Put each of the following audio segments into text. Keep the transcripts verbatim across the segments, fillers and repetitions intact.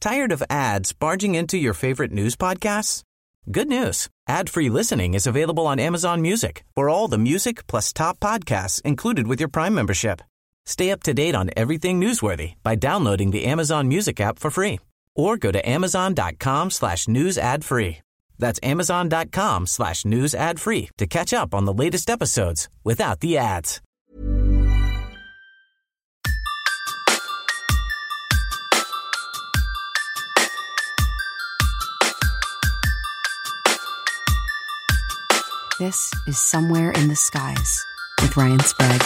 Tired of ads barging into your favorite news podcasts? Good news. Ad-free listening is available on Amazon Music for all the music plus top podcasts included with your Prime membership. Stay up to date on everything newsworthy by downloading the Amazon Music app for free or go to amazon.com slash news ad free. That's amazon.com slash news ad free to catch up on the latest episodes without the ads. This is Somewhere in the Skies with Ryan Sprague.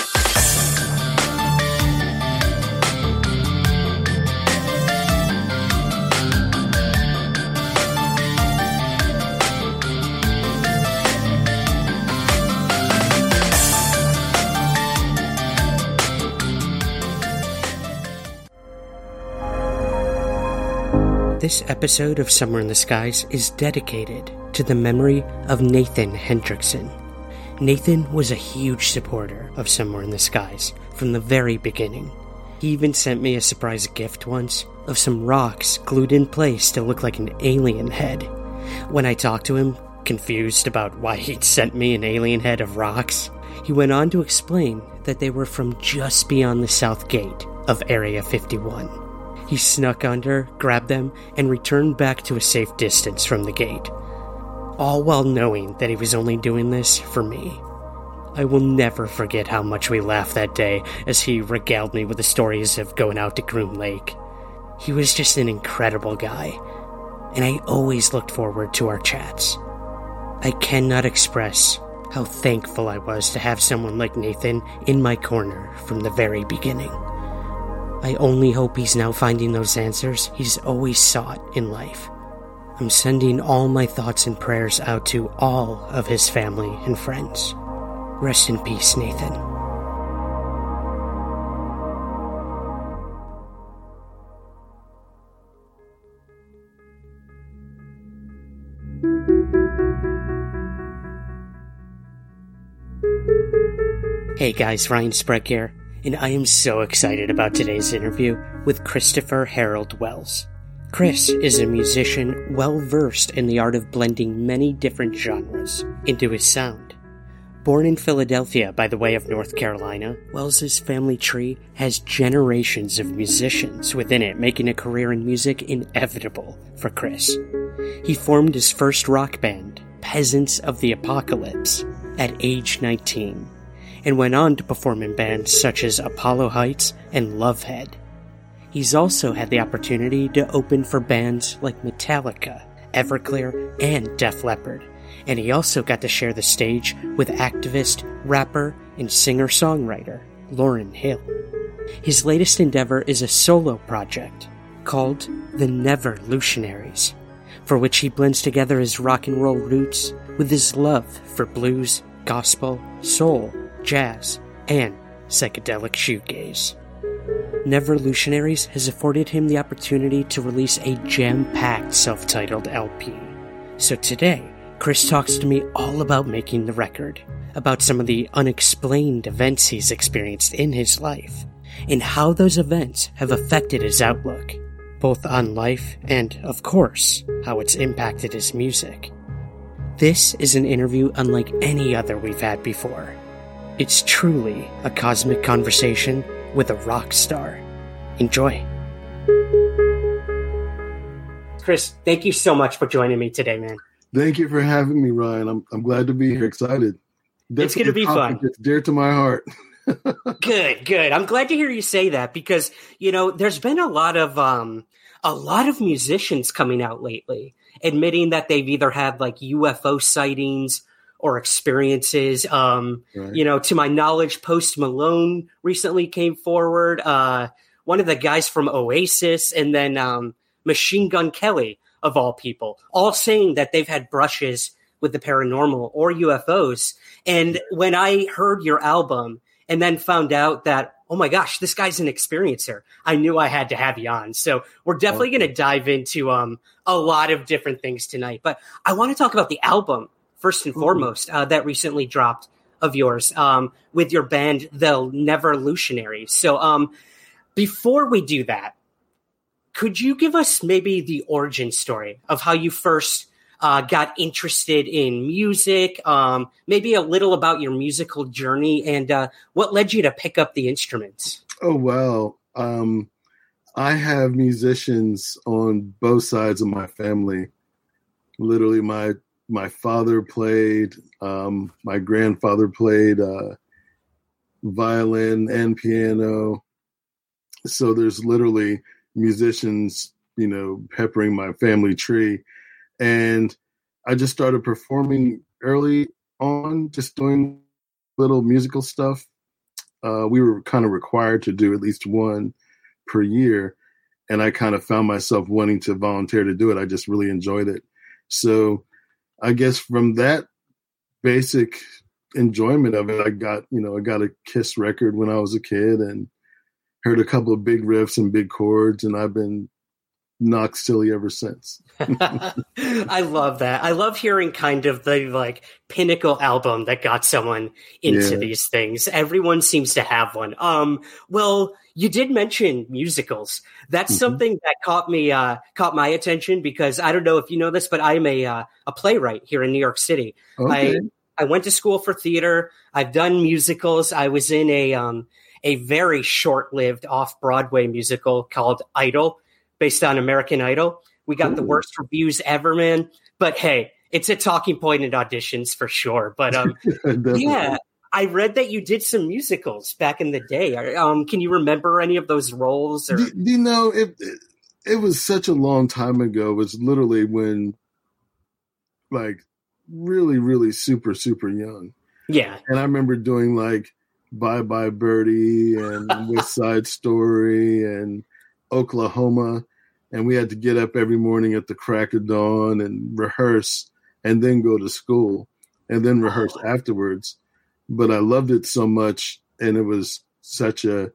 This episode of Somewhere in the Skies is dedicated to the memory of Nathan Hendrickson. Nathan was a huge supporter of Somewhere in the Skies from the very beginning. He even sent me a surprise gift once of some rocks glued in place to look like an alien head. When I talked to him, confused about why he'd sent me an alien head of rocks, he went on to explain that they were from just beyond the south gate of Area fifty-one. He snuck under, grabbed them, and returned back to a safe distance from the gate, all while knowing that he was only doing this for me. I will never forget how much we laughed that day as he regaled me with the stories of going out to Groom Lake. He was just an incredible guy, and I always looked forward to our chats. I cannot express how thankful I was to have someone like Nathan in my corner from the very beginning. I only hope he's now finding those answers he's always sought in life. I'm sending all my thoughts and prayers out to all of his family and friends. Rest in peace, Nathan. Hey guys, Ryan Sprague here, and I am so excited about today's interview with Christopher Harold Wells. Chris is a musician well-versed in the art of blending many different genres into his sound. Born in Philadelphia by the way of North Carolina, Wells's family tree has generations of musicians within it, making a career in music inevitable for Chris. He formed his first rock band, Peasants of the Apocalypse, at age nineteen, and went on to perform in bands such as Apollo Heights and Lovehead. He's also had the opportunity to open for bands like Metallica, Everclear, and Def Leppard, and he also got to share the stage with activist, rapper, and singer-songwriter Lauryn Hill. His latest endeavor is a solo project called The Neverlutionaries, for which he blends together his rock and roll roots with his love for blues, gospel, soul, jazz, and psychedelic shoegaze. Neverlutionaries has afforded him the opportunity to release a jam-packed self-titled L P. So today, Chris talks to me all about making the record, about some of the unexplained events he's experienced in his life, and how those events have affected his outlook, both on life and, of course, how it's impacted his music. This is an interview unlike any other we've had before. It's truly a cosmic conversation with a rock star. Enjoy. Chris, thank you so much for joining me today, man. Thank you for having me, Ryan. I'm I'm glad to be here. Excited. Definitely it's going to be fun. It's dear to my heart. Good, good. I'm glad to hear you say that because, you know, there's been a lot of um a lot of musicians coming out lately admitting that they've either had like U F O sightings or experiences. Um, right. You know, to my knowledge, Post Malone recently came forward. Uh, one of the guys from Oasis, and then um, Machine Gun Kelly, of all people, all saying that they've had brushes with the paranormal or U F Os. And when I heard your album and then found out that, oh my gosh, this guy's an experiencer, I knew I had to have you on. So we're definitely okay. going to dive into um, a lot of different things tonight. But I want to talk about the album first and foremost, uh, that recently dropped of yours um, with your band, The Neverlutionaries. So um, before we do that, could you give us maybe the origin story of how you first uh, got interested in music, um, maybe a little about your musical journey, and uh, what led you to pick up the instruments? Oh, wow. Um, I have musicians on both sides of my family. Literally, my my father played, um, my grandfather played uh, violin and piano. So there's literally musicians, you know, peppering my family tree. And I just started performing early on, just doing little musical stuff. Uh, we were kind of required to do at least one per year. And I kind of found myself wanting to volunteer to do it. I just really enjoyed it. So I guess from that basic enjoyment of it, I got, you know, I got a Kiss record when I was a kid and heard a couple of big riffs and big chords, and I've been knocked silly ever since. I love that. I love hearing kind of the like pinnacle album that got someone into Yeah. these things. Everyone seems to have one. Um, well, you did mention musicals. That's Mhm. something that caught me, uh, caught my attention because I don't know if you know this, but I'm a, uh, a playwright here in New York City. Okay. I, I went to school for theater. I've done musicals. I was in a, um, a very short-lived off-Broadway musical called Idol, based on American Idol. We got Cool. the worst reviews ever, man. But hey, it's a talking point in auditions for sure. But um, Definitely. yeah, I read that you did some musicals back in the day. Um, can you remember any of those roles? Or Do, do you know, it, it it was such a long time ago. It was literally when, like, really, really super, super young. yeah, And I remember doing, like, Bye Bye Birdie and West Side Story and Oklahoma. And we had to get up every morning at the crack of dawn and rehearse and then go to school and then rehearse afterwards. But I loved it so much, and it was such a,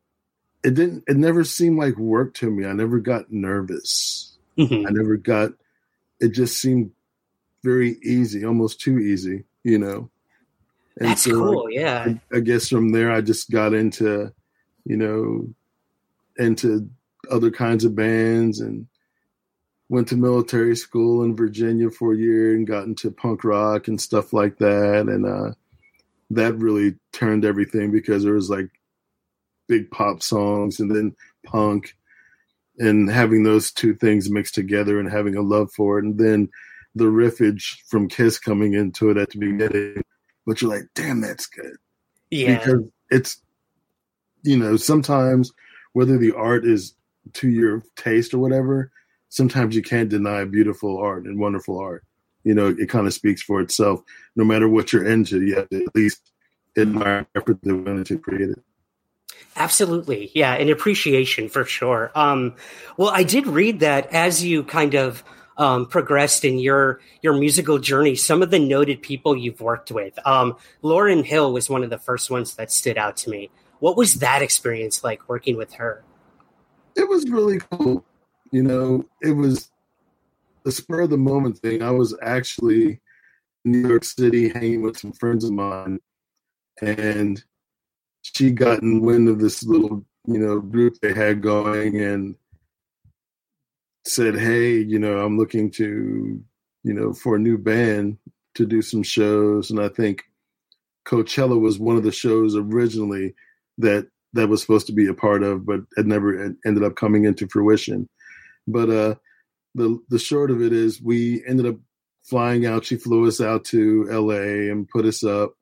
it didn't, it never seemed like work to me. I never got nervous. Mhm. I never got, it just seemed very easy, almost too easy, you know? And That's so cool. I, Yeah. I guess from there, I just got into, you know, into other kinds of bands and went to military school in Virginia for a year and got into punk rock and stuff like that. And uh, that really turned everything because there was like big pop songs and then punk, and having those two things mixed together and having a love for it. And then the riffage from Kiss coming into it at the beginning, but you're like, damn, that's good. Yeah. Because it's, you know, sometimes whether the art is to your taste or whatever, sometimes you can't deny beautiful art and wonderful art. You know, it kind of speaks for itself. No matter what you're into, you have to at least admire the effort that went into create it. Absolutely. Yeah. An appreciation for sure. Um, well, I did read that as you kind of um, progressed in your, your musical journey, some of the noted people you've worked with, um, Lauryn Hill was one of the first ones that stood out to me. What was that experience like working with her? It was really cool. You know, it was the spur of the moment thing. I was actually in New York City hanging with some friends of mine, and she gotten wind of this little, you know, group they had going and said, hey, you know, I'm looking to, you know, for a new band to do some shows. And I think Coachella was one of the shows originally that that was supposed to be a part of, but had never ended up coming into fruition. But uh, the the short of it is we ended up flying out. She flew us out to L A and put us up.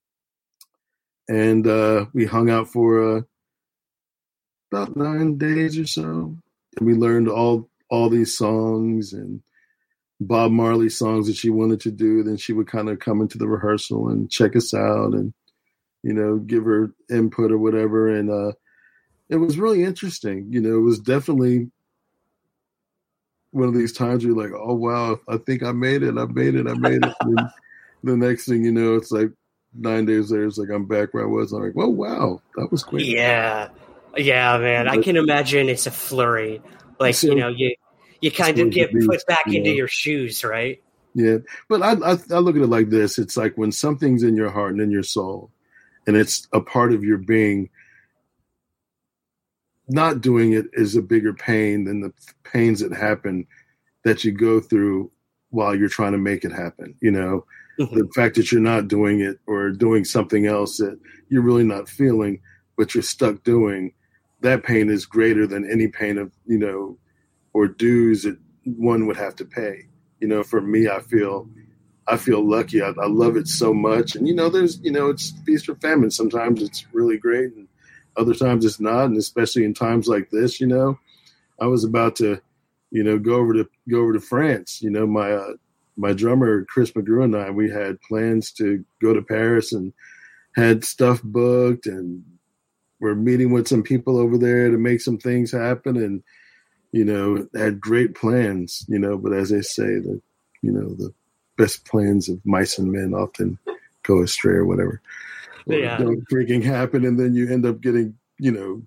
And uh, we hung out for uh, about nine days or so. And we learned all all these songs and Bob Marley songs that she wanted to do. Then she would kind of come into the rehearsal and check us out and, you know, give her input or whatever. And uh, it was really interesting. You know, it was definitely one of these times where you're like, oh, wow, I think I made it. I made it. I made it. And the next thing you know, it's like nine days later, it's like I'm back where I was. I'm like, oh, wow, that was quick. Yeah. Yeah, man. I can imagine it's a flurry. Like, So- you know, you you kind of get Beast, put back you into know. your shoes, right? Yeah, but I, I I look at it like this. It's like when something's in your heart and in your soul, and it's a part of your being, not doing it is a bigger pain than the pains that happen that you go through while you're trying to make it happen. You know, mm-hmm. the fact that you're not doing it or doing something else that you're really not feeling, but you're stuck doing, that pain is greater than any pain of, you know, or dues that one would have to pay. You know, for me, I feel, I feel lucky. I, I love it so much. And, you know, there's, you know, it's feast or famine. Sometimes it's really great and other times it's not. And especially in times like this, you know, I was about to, you know, go over to, go over to France. You know, my, uh, my drummer, Chris McGrew, and I, we had plans to go to Paris and had stuff booked, and we're meeting with some people over there to make some things happen. And, you know, had great plans, you know, but as they say, the, you know, the best plans of mice and men often go astray or whatever. Yeah. Or don't freaking happen. And then you end up getting, you know,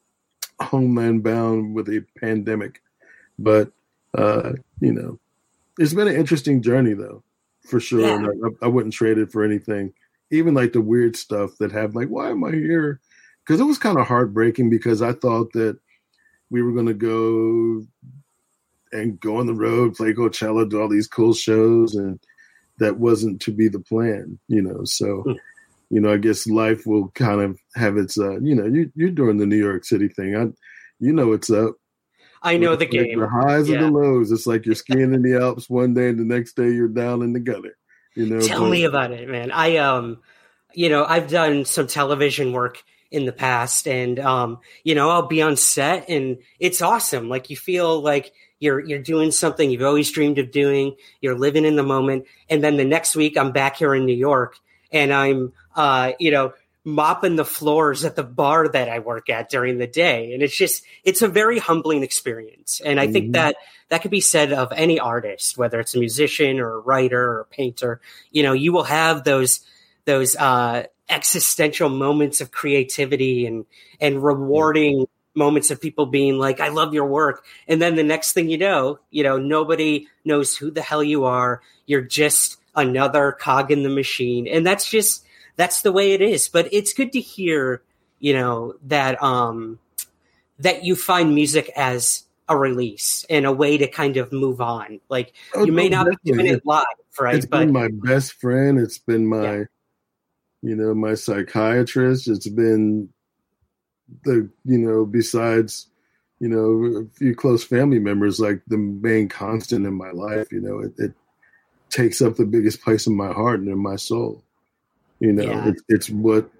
homeland bound with a pandemic. But, uh, you know, it's been an interesting journey though, for sure. Yeah. And I, I wouldn't trade it for anything. Even like the weird stuff that have like, why am I here? Because it was kind of heartbreaking because I thought that we were going to go and go on the road, play Coachella, do all these cool shows, and that wasn't to be the plan, you know. So, mm. you know, I guess life will kind of have its, uh, you know, you, you're doing the New York City thing. I, you know, it's up. I know the like game. The highs yeah. and the lows. It's like you're skiing in the Alps one day, and the next day you're down in the gutter. You know. Tell but, me about it, man. I um, you know, I've done some television work in the past, and um, you know, I'll be on set and it's awesome. Like you feel like you're you're doing something you've always dreamed of doing. You're living in the moment. And then the next week I'm back here in New York and I'm uh, you know, mopping the floors at the bar that I work at during the day. And it's just it's a very humbling experience. And I mm-hmm. think that that could be said of any artist, whether it's a musician or a writer or a painter. You know, you will have those those uh existential moments of creativity and and rewarding moments of people being like, I love your work. And then the next thing you know, you know, nobody knows who the hell you are. You're just another cog in the machine. And that's just, that's the way it is. But it's good to hear, you know, that, um, that you find music as a release and a way to kind of move on. Like oh, you may no, not definitely. be doing it live, right? It's but, been my best friend. It's been my, yeah. you know, my psychiatrist. It's been the, you know, besides, you know, a few close family members, like the main constant in my life. You know, it, it takes up the biggest place in my heart and in my soul. You know, yeah. it, it's what,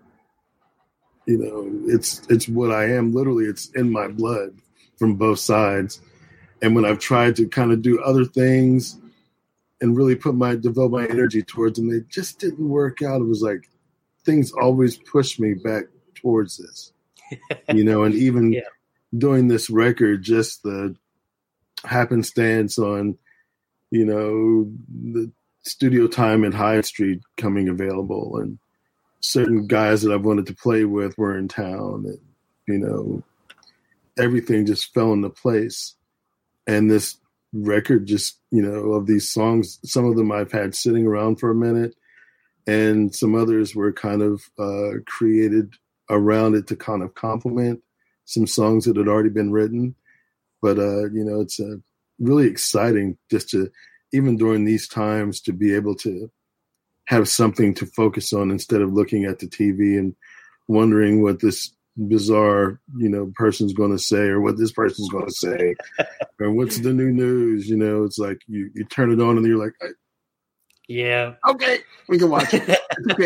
you know, it's it's what I am. Literally, it's in my blood from both sides. And when I've tried to kind of do other things and really put my devote my energy towards them, they just didn't work out. It was like, things always push me back towards this, you know, and even yeah. doing this record, just the happenstance on, you know, the studio time at Hyde Street coming available and certain guys that I've wanted to play with were in town and, you know, everything just fell into place. And this record just, you know, of these songs, some of them I've had sitting around for a minute, and some others were kind of uh, created around it to kind of complement some songs that had already been written. But, uh, you know, it's uh, really exciting just to, even during these times, to be able to have something to focus on instead of looking at the T V and wondering what this bizarre, you know, person's going to say or what this person's going to say or what's the new news. You know, it's like you, you turn it on and you're like, I, yeah. Okay, we can watch it.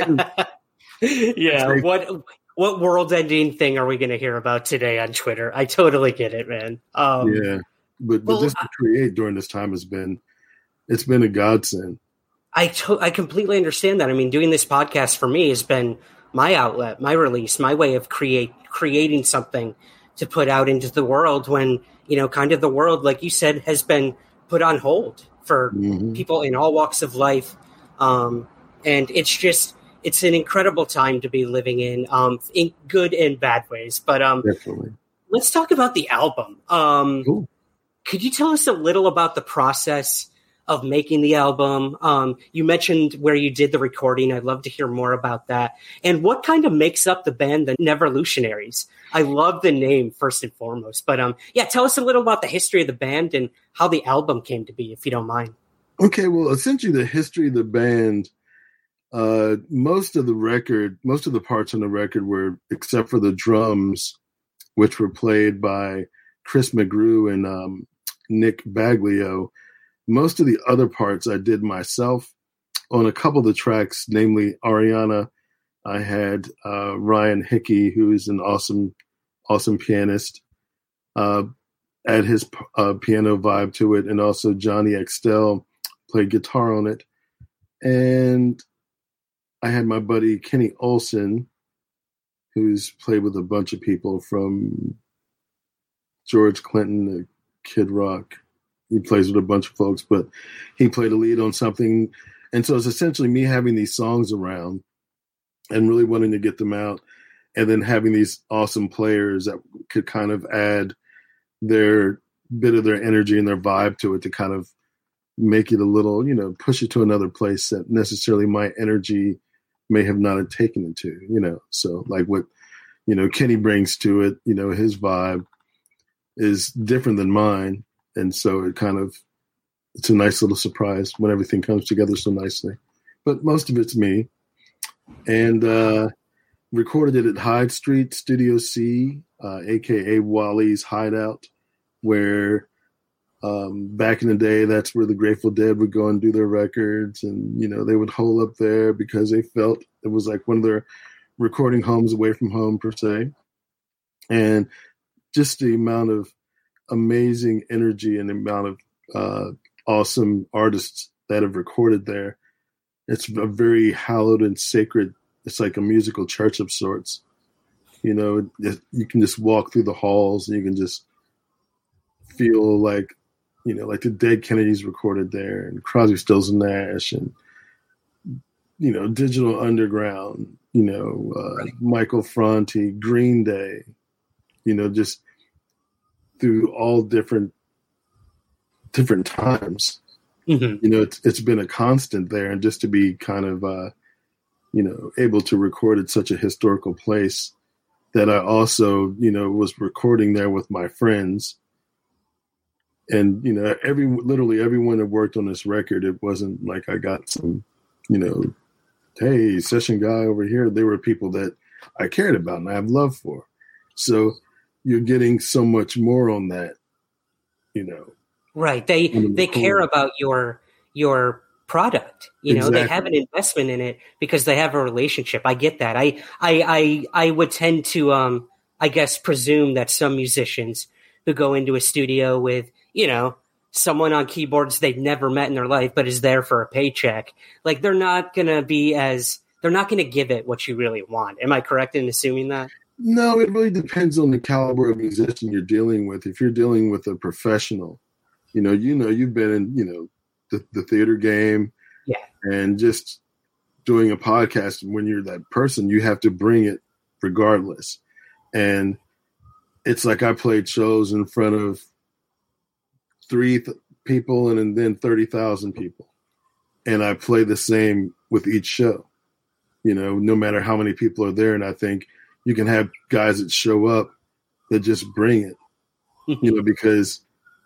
yeah. What what world-ending thing are we going to hear about today on Twitter? I totally get it, man. Um, yeah, but, but well, just to create during this time has been, it's been a godsend. I to- I completely understand that. I mean, doing this podcast for me has been my outlet, my release, my way of create creating something to put out into the world when, you know, kind of the world, like you said, has been put on hold for mm-hmm. people in all walks of life. Um, and it's just, it's an incredible time to be living in, um, in good and bad ways. But um, Definitely. Let's talk about the album. Um, could you tell us a little about the process of making the album. Um, you mentioned where you did the recording. I'd love to hear more about that. And what kind of makes up the band, the Neverlutionaries? I love the name first and foremost. But um, yeah, tell us a little about the history of the band and how the album came to be, if you don't mind. Okay, well, essentially the history of the band, uh, most of the record, most of the parts on the record were, except for the drums, which were played by Chris McGrew and um, Nick Baglio. Most of the other parts I did myself. On a couple of the tracks, namely Ariana, I had uh, Ryan Hickey, who is an awesome, awesome pianist, uh, add his uh, piano vibe to it, and also Johnny Extel played guitar on it. And I had my buddy Kenny Olson, who's played with a bunch of people from George Clinton to Kid Rock. He plays with a bunch of folks, but he played a lead on something. And so it's essentially me having these songs around and really wanting to get them out, and then having these awesome players that could kind of add their bit of their energy and their vibe to it to kind of make it a little, you know, push it to another place that necessarily my energy may have not have taken it to, you know. So like what, you know, Kenny brings to it, you know, his vibe is different than mine. And so it kind of, it's a nice little surprise when everything comes together so nicely. But most of it's me. And uh, recorded it at Hyde Street Studio C, uh, a k a. Wally's Hideout, where um, back in the day, that's where the Grateful Dead would go and do their records. And, you know, they would hole up there because they felt it was like one of their recording homes away from home, per se. And just the amount of amazing energy and the amount of uh, awesome artists that have recorded there. It's a very hallowed and sacred, it's like a musical church of sorts. You know, it, you can just walk through the halls and you can just feel like, you know, like the Dead Kennedys recorded there, and Crosby, Stills and Nash, and, you know, Digital Underground, you know, uh, right. Michael Franti, Green Day, you know, just through all different different times. Mm-hmm. You know, it's it's been a constant there, and just to be kind of, uh, you know, able to record at such a historical place that I also, you know, was recording there with my friends. And, you know, every literally everyone that worked on this record, it wasn't like I got some, you know, hey, session guy over here. They were people that I cared about and I have love for. So you're getting so much more on that, you know. Right. They they care about your your product. You know, exactly. They have an investment in it because they have a relationship. I get that. I I I, I would tend to um I guess presume that some musicians who go into a studio with, you know, someone on keyboards they've never met in their life but is there for a paycheck, like they're not gonna be as they're not gonna give it what you really want. Am I correct in assuming that? No, it really depends on the caliber of musician you're dealing with. If you're dealing with a professional, you know, you know, you've been in, you know, the, the theater game, yeah, and just doing a podcast. When you're that person, you have to bring it regardless. And it's like I played shows in front of three th- people and, and then thirty thousand people, and I play the same with each show. You know, no matter how many people are there, and I think you can have guys that show up that just bring it. You know, because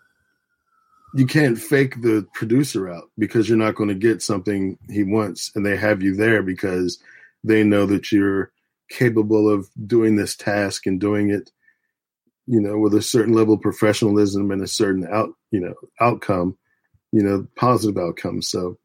you can't fake the producer out, because you're not going to get something he wants, and they have you there because they know that you're capable of doing this task and doing it, you know, with a certain level of professionalism and a certain out, you know, outcome, you know, positive outcome. So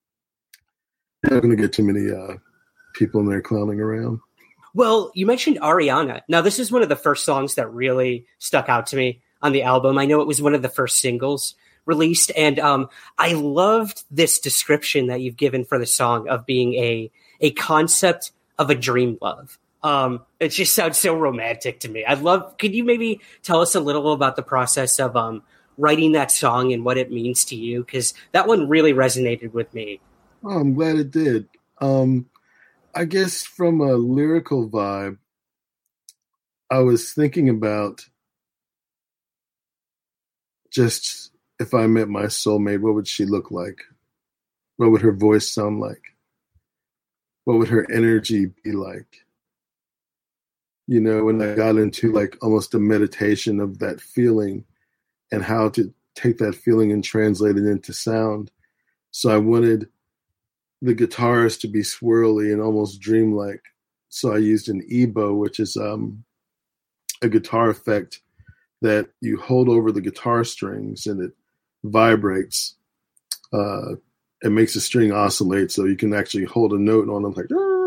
you're not going to get too many uh, people in there clowning around. Well, you mentioned Ariana. Now, this is one of the first songs that really stuck out to me on the album. I know it was one of the first singles released, and um, I loved this description that you've given for the song of being a a concept of a dream love. Um, it just sounds so romantic to me. I'd love. Could you maybe tell us a little about the process of um, writing that song and what it means to you? Because that one really resonated with me. Oh, I'm glad it did. Um, I guess from a lyrical vibe, I was thinking about just if I met my soulmate, what would she look like? What would her voice sound like? What would her energy be like? You know, when I got into like almost a meditation of that feeling and how to take that feeling and translate it into sound. So I wanted the guitars to be swirly and almost dreamlike. So I used an E B O, which is um, a guitar effect that you hold over the guitar strings and it vibrates. Uh, it makes the string oscillate, so you can actually hold a note on them like,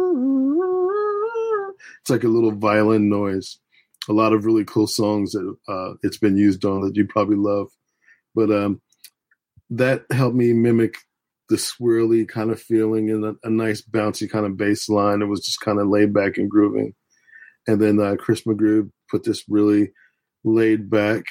it's like a little violin noise. A lot of really cool songs that uh, it's been used on that you probably love. But um, that helped me mimic the swirly kind of feeling and a, a nice bouncy kind of bass line. It was just kind of laid back and grooving. And then uh, Chris McGrew put this really laid back,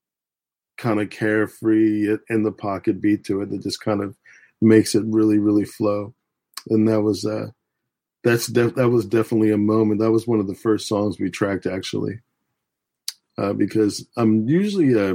kind of carefree in the pocket beat to it that just kind of makes it really, really flow. And that was uh, that's def- that was definitely a moment. That was one of the first songs we tracked, actually, uh, because I'm usually a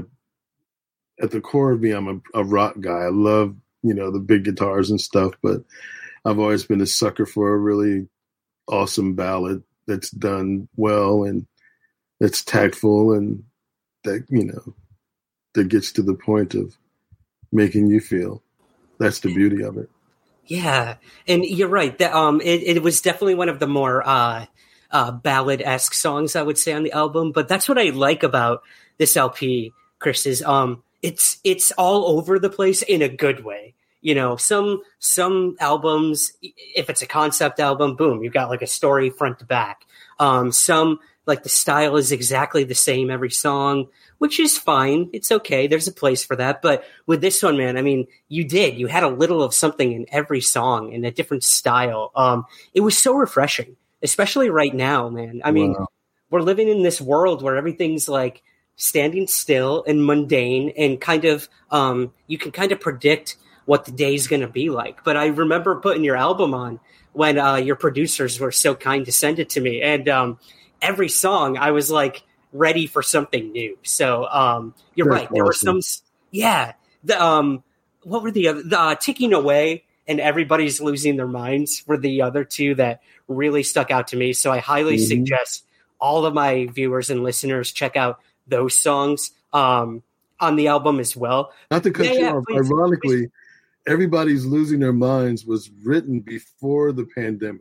at the core of me, I'm a, a rock guy. I love, you know, the big guitars and stuff, but I've always been a sucker for a really awesome ballad that's done well and that's tactful and that, you know, that gets to the point of making you feel. That's the beauty of it. Yeah, and you're right. The, um, it, it was definitely one of the more uh, uh, ballad-esque songs, I would say, on the album. But that's what I like about this L P, Chris, is um, it's it's all over the place in a good way. You know, some some albums, if it's a concept album, boom, you've got like a story front to back. Um, some, like the style is exactly the same every song, which is fine. It's okay. There's a place for that. But with this one, man, I mean, you did. You had a little of something in every song in a different style. Um, it was so refreshing, especially right now, man. I mean, wow. We're living in this world where everything's like standing still and mundane and kind of um, you can kind of predict what the day's going to be like. But I remember putting your album on when uh, your producers were so kind to send it to me. And um, every song I was like ready for something new. So um, you're That's right. There awesome. were some, yeah. The, um, what were the other, the uh, Ticking Away and Everybody's Losing Their Minds were the other two that really stuck out to me. So I highly mm-hmm. suggest all of my viewers and listeners check out those songs um, on the album as well. Not to cut yeah, you yeah, off, please, ironically, please. Everybody's Losing Their Minds was written before the pandemic.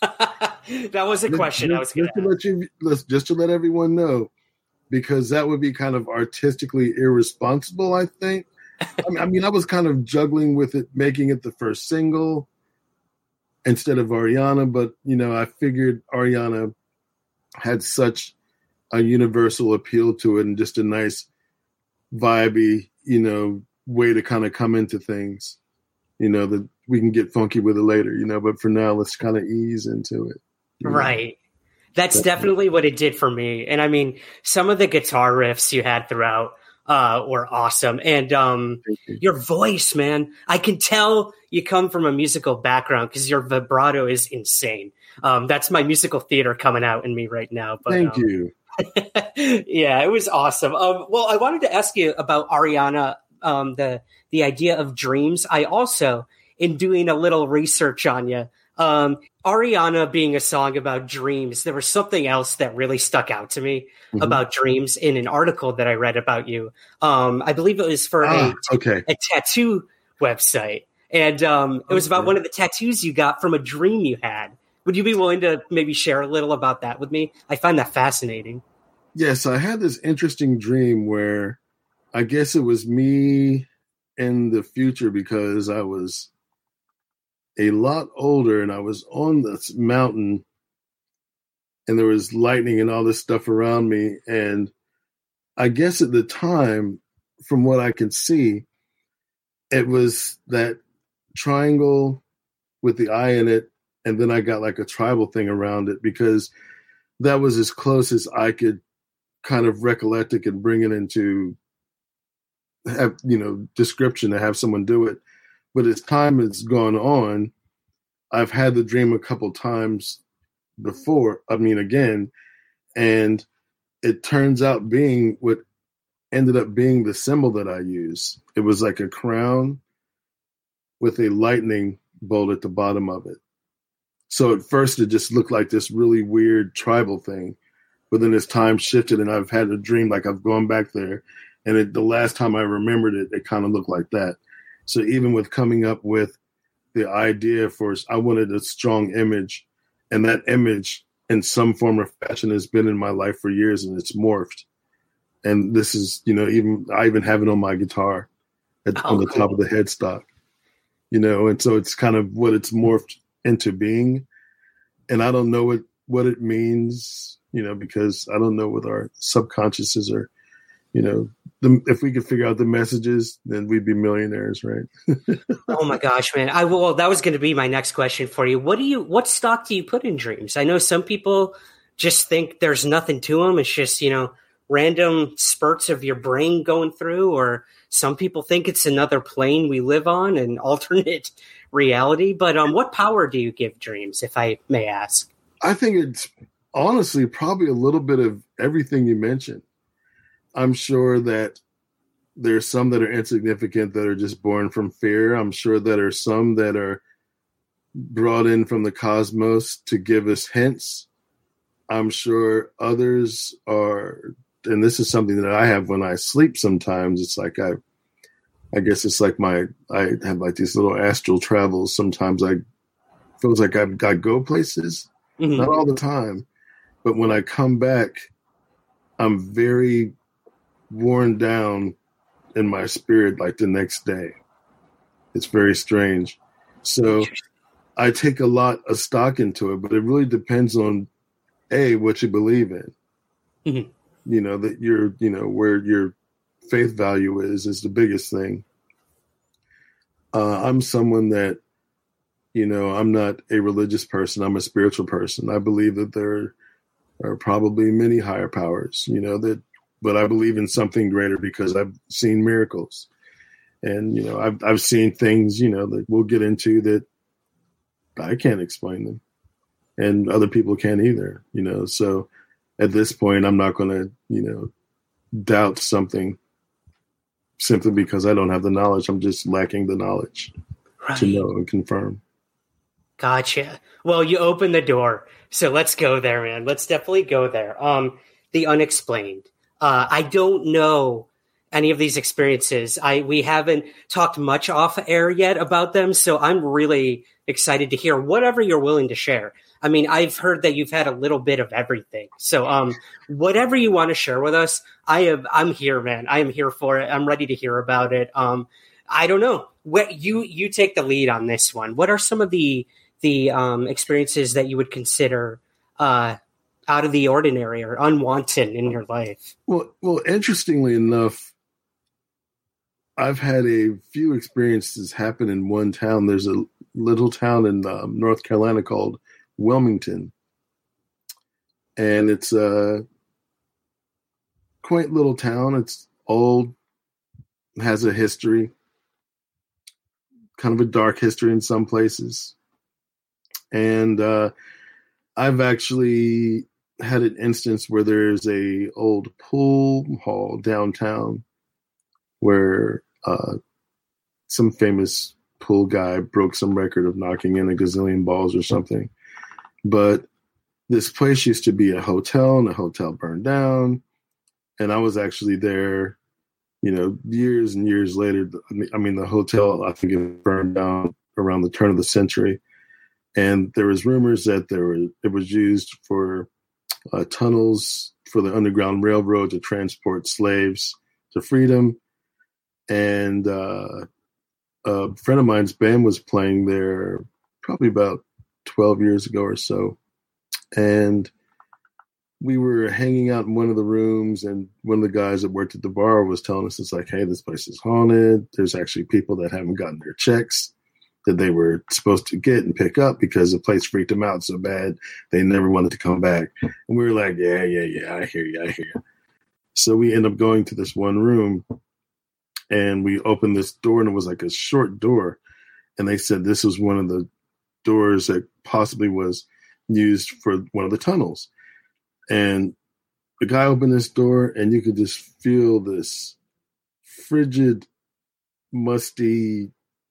That was a question just, I was going to let you just to let everyone know, because that would be kind of artistically irresponsible, I think. I, mean, I mean, I was kind of juggling with it, making it the first single instead of Ariana, but you know, I figured Ariana had such a universal appeal to it and just a nice vibey, you know, way to kind of come into things. You know, that we can get funky with it later, you know, but for now, let's kind of ease into it. Right. Know? That's definitely what it did for me. And I mean, some of the guitar riffs you had throughout uh, were awesome. And um, you. your voice, man, I can tell you come from a musical background because your vibrato is insane. Um, that's my musical theater coming out in me right now. But, Thank um, you. Yeah, it was awesome. Um, well, I wanted to ask you about Ariana, um, the the idea of dreams. I also, in doing a little research on you, um, Ariana being a song about dreams, there was something else that really stuck out to me mm-hmm. about dreams in an article that I read about you. Um, I believe it was for ah, a, okay. a tattoo website. And um, it was about one of the tattoos you got from a dream you had. Would you be willing to maybe share a little about that with me? I find that fascinating. Yes, I had this interesting dream where I guess it was me in the future because I was a lot older and I was on this mountain and there was lightning and all this stuff around me. And I guess at the time, from what I can see, it was that triangle with the eye in it. And then I got like a tribal thing around it because that was as close as I could kind of recollect it and bring it into, have, you know, description to have someone do it. But as time has gone on, I've had the dream a couple times before, I mean, again, and it turns out being what ended up being the symbol that I use. It was like a crown with a lightning bolt at the bottom of it. So at first it just looked like this really weird tribal thing. But then as time shifted and I've had a dream, like I've gone back there, and it, the last time I remembered it, it kind of looked like that. So even with coming up with the idea for, I wanted a strong image, and that image in some form or fashion has been in my life for years, and it's morphed. And this is, you know, even I even have it on my guitar at, oh, on the cool. top of the headstock, you know, and so it's kind of what it's morphed into being. And I don't know what, what it means, you know, because I don't know what our subconsciouses are, you know, the, if we could figure out the messages, then we'd be millionaires, right? Oh my gosh, man. I well, that was going to be my next question for you. What do you, what stock do you put in dreams? I know some people just think there's nothing to them. It's just, you know, random spurts of your brain going through, or some people think it's another plane we live on, an alternate reality. But um, what power do you give dreams, if I may ask? I think it's honestly probably a little bit of everything you mentioned. I'm sure that there's some that are insignificant that are just born from fear. I'm sure that there are some that are brought in from the cosmos to give us hints. I'm sure others are, and this is something that I have when I sleep sometimes. It's like I, I guess it's like my, I have like these little astral travels. Sometimes I feels like I've got go places, mm-hmm. not all the time, but when I come back, I'm very worn down in my spirit like the next day. It's very strange. So I take a lot of stock into it, but it really depends on A, what you believe in. Mm-hmm. You know, that you're, you know, where your faith value is, is the biggest thing. Uh, I'm someone that, you know, I'm not a religious person. I'm a spiritual person. I believe that there are probably many higher powers, you know, that, but I believe in something greater because I've seen miracles, and, you know, I've, I've seen things, you know, that we'll get into that I can't explain them, and other people can't either, you know? So at this point, I'm not going to, you know, doubt something simply because I don't have the knowledge. I'm just lacking the knowledge right. to know and confirm. Gotcha. Well, you opened the door, so let's go there, man. Let's definitely go there. Um, the unexplained. Uh, I don't know any of these experiences. I we haven't talked much off air yet about them, so I'm really excited to hear whatever you're willing to share. I mean, I've heard that you've had a little bit of everything. So um, whatever you want to share with us, I have, I'm here, man. I am here for it. I'm ready to hear about it. Um, I don't know. What, you you take the lead on this one. What are some of the the um, experiences that you would consider uh, out of the ordinary or unwanted in your life? Well, well, interestingly enough, I've had a few experiences happen in one town. There's a little town in um, North Carolina called Wilmington, and it's a quaint little town. It's old, has a history, kind of a dark history in some places. And uh, I've actually had an instance where there's a old pool hall downtown where uh, some famous pool guy broke some record of knocking in a gazillion balls or something. But this place used to be a hotel, and the hotel burned down. And I was actually there, you know, years and years later. I mean, the hotel, I think it burned down around the turn of the century. And there was rumors that there were, it was used for uh, tunnels for the Underground Railroad to transport slaves to freedom. And uh, a friend of mine's band was playing there probably about twelve years ago or so. And we were hanging out in one of the rooms, and one of the guys that worked at the bar was telling us, it's like, hey, this place is haunted. There's actually people that haven't gotten their checks that they were supposed to get and pick up because the place freaked them out so bad they never wanted to come back. And we were like, yeah, yeah, yeah, I hear you, I hear you. So we end up going to this one room, and we opened this door, and it was like a short door. And they said this was one of the doors that possibly was used for one of the tunnels. And the guy opened this door, and you could just feel this frigid, musty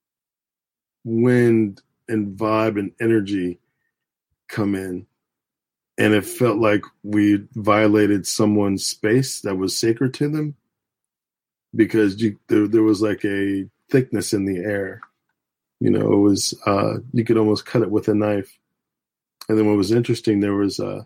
wind and vibe and energy come in. And it felt like we violated someone's space that was sacred to them, because you, there, there was like a thickness in the air. You know, it was, uh, you could almost cut it with a knife. And then what was interesting, there was uh,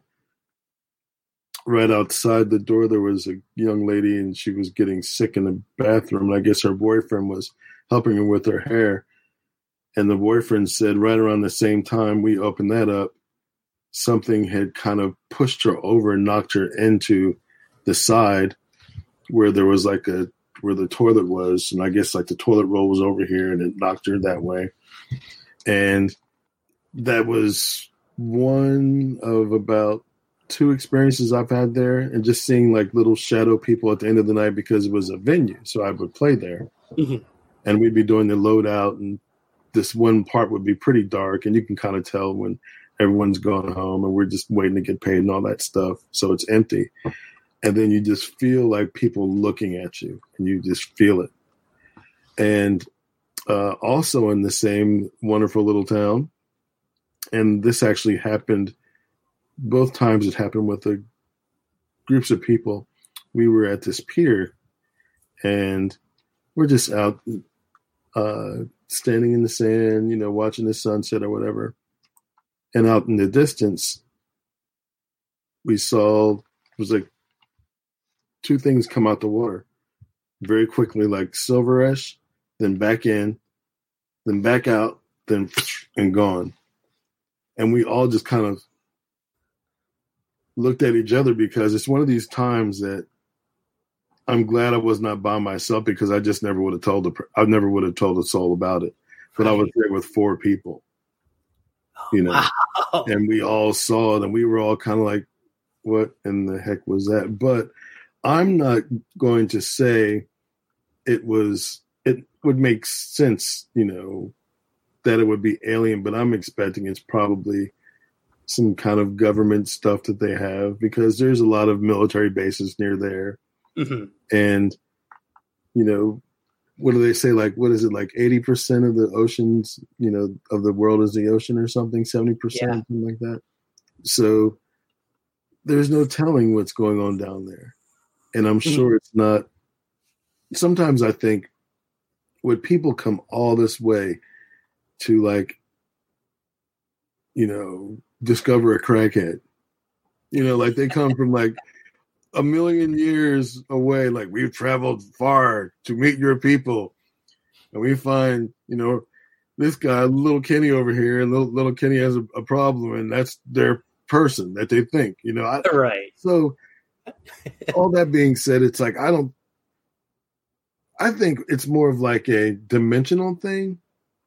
right outside the door, there was a young lady, and she was getting sick in the bathroom. And I guess her boyfriend was helping her with her hair. And the boyfriend said right around the same time we opened that up, something had kind of pushed her over and knocked her into the side where there was like a, where the toilet was. And I guess like the toilet roll was over here, and it knocked her that way. And that was one of about two experiences I've had there, and just seeing like little shadow people at the end of the night, because it was a venue. So I would play there mm-hmm. and we'd be doing the loadout, and this one part would be pretty dark, and you can kind of tell when everyone's gone home and we're just waiting to get paid and all that stuff. So it's empty. And then you just feel like people looking at you, and you just feel it. And uh, also in the same wonderful little town, and this actually happened, both times it happened with the groups of people. We were at this pier, and we're just out uh, standing in the sand, you know, watching the sunset or whatever. And out in the distance, we saw, it was like two things come out the water very quickly, like silverish, then back in, then back out, then and gone. And we all just kind of looked at each other, because it's one of these times that I'm glad I was not by myself, because I just never would have told the, I never would have told a soul about it. But I was there with four people, you know, wow. And we all saw it, and we were all kind of like, what in the heck was that? But I'm not going to say it was, it would make sense, you know, that it would be alien, but I'm expecting it's probably some kind of government stuff that they have, because there's a lot of military bases near there. Mm-hmm. And, you know, what do they say? Like, what is it? Like eighty percent of the oceans, you know, of the world is the ocean or something, seventy percent, yeah. Something like that. So there's no telling what's going on down there. And I'm sure mm-hmm. it's not, sometimes I think when people come all this way to, like, you know, discover a crackhead, you know, like they come from like a million years away, like we've traveled far to meet your people, and we find, you know, this guy, little Kenny over here, and little, little Kenny has a, a problem, and that's their person that they think, you know. I, right. So all that being said, it's like, I don't, I think it's more of like a dimensional thing,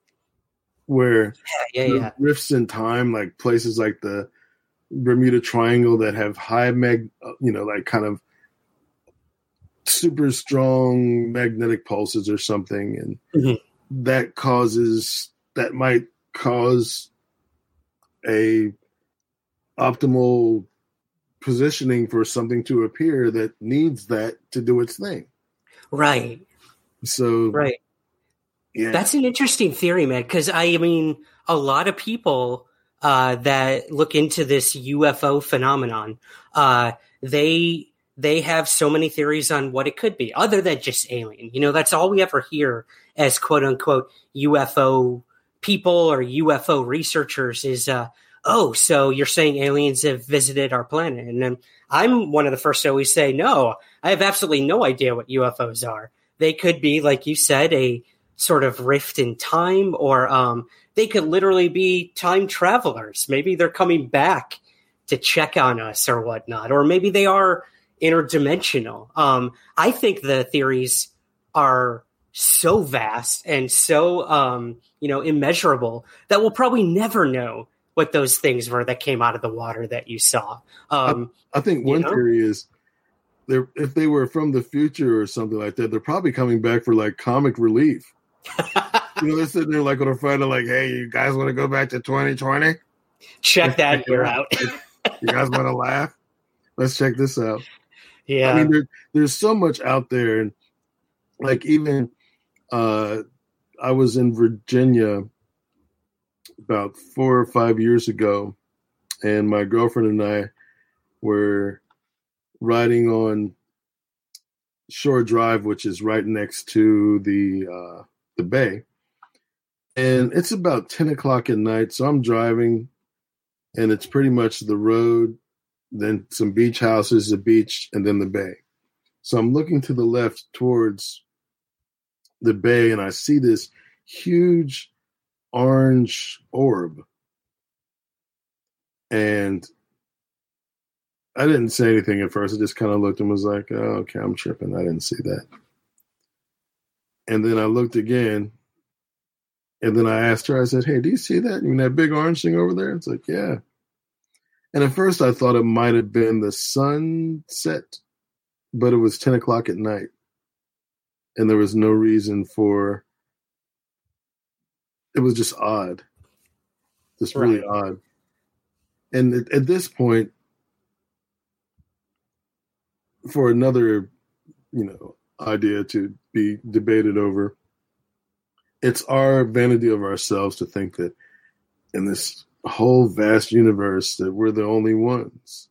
where yeah, yeah, yeah. rifts in time, like places like the Bermuda Triangle that have high mag, you know, like kind of super strong magnetic pulses or something, and mm-hmm. that causes, that might cause a optimal positioning for something to appear that needs that to do its thing. Right. So, right. Yeah. That's an interesting theory, man, because I mean, a lot of people uh, that look into this U F O phenomenon, uh, they they have so many theories on what it could be, other than just alien. You know, that's all we ever hear as quote unquote U F O people or U F O researchers is, uh, oh, so you're saying aliens have visited our planet? And then I'm one of the first to always say, no, I have absolutely no idea what U F Os are. They could be, like you said, a sort of rift in time, or um, they could literally be time travelers. Maybe they're coming back to check on us or whatnot, or maybe they are interdimensional. Um, I think the theories are so vast and so, um, you know, immeasurable that we'll probably never know what those things were that came out of the water that you saw. Um, I, I think one you know? theory is, they're, if they were from the future or something like that, they're probably coming back for like comic relief. You know, they're sitting there like on a Friday, like, hey, you guys want to go back to twenty twenty? Check that year out. You guys want to laugh? let's check this out. Yeah. I mean, there, there's so much out there. And like even uh, I was in Virginia about four or five years ago, and my girlfriend and I were riding on Shore Drive, which is right next to the uh, the bay. And it's about ten o'clock at night, so I'm driving, and it's pretty much the road, then some beach houses, the beach, and then the bay. So I'm looking to the left towards the bay, and I see this huge orange orb. And I didn't say anything at first. I just kind of looked and was like, oh, okay, I'm tripping. I didn't see that. And then I looked again. And then I asked her, I said, hey, do you see that? You mean that big orange thing over there? It's like, yeah. And at first I thought it might have been the sunset, but it was ten o'clock at night. And there was no reason for, it was just odd. Just really right. odd. And at, at this point, for another, you know, idea to be debated over, it's our vanity of ourselves to think that in this whole vast universe that we're the only ones.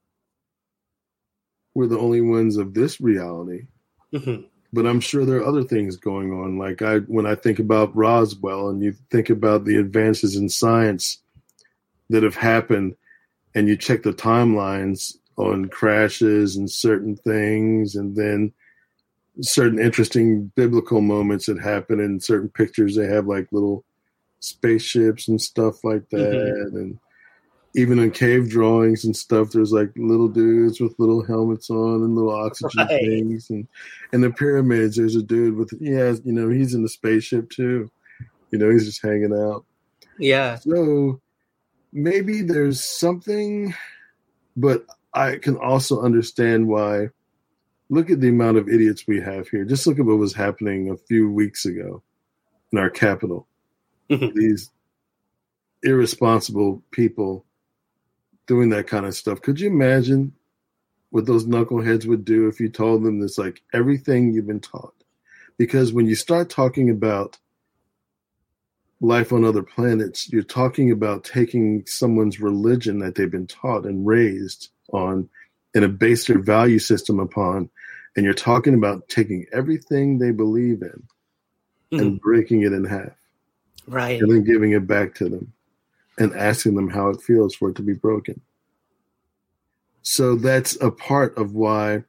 We're the only ones of this reality. Mm-hmm. But I'm sure there are other things going on. Like I, when I think about Roswell and you think about the advances in science that have happened and you check the timelines on crashes and certain things, and then certain interesting biblical moments that happen in certain pictures. They have like little spaceships and stuff like that. Mm-hmm. And even in cave drawings and stuff, there's like little dudes with little helmets on and little oxygen right. things. And in the pyramids, there's a dude with, yeah, you know, he's in the spaceship too. You know, he's just hanging out. Yeah. So maybe there's something, but I can also understand why. Look at the amount of idiots we have here. Just look at what was happening a few weeks ago in our capital. Mm-hmm. These irresponsible people doing that kind of stuff. Could you imagine what those knuckleheads would do if you told them this, like everything you've been taught? Because when you start talking about life on other planets, you're talking about taking someone's religion that they've been taught and raised on and have based their value system upon. And you're talking about taking everything they believe in mm. and breaking it in half. Right. And then giving it back to them and asking them how it feels for it to be broken. So that's a part of why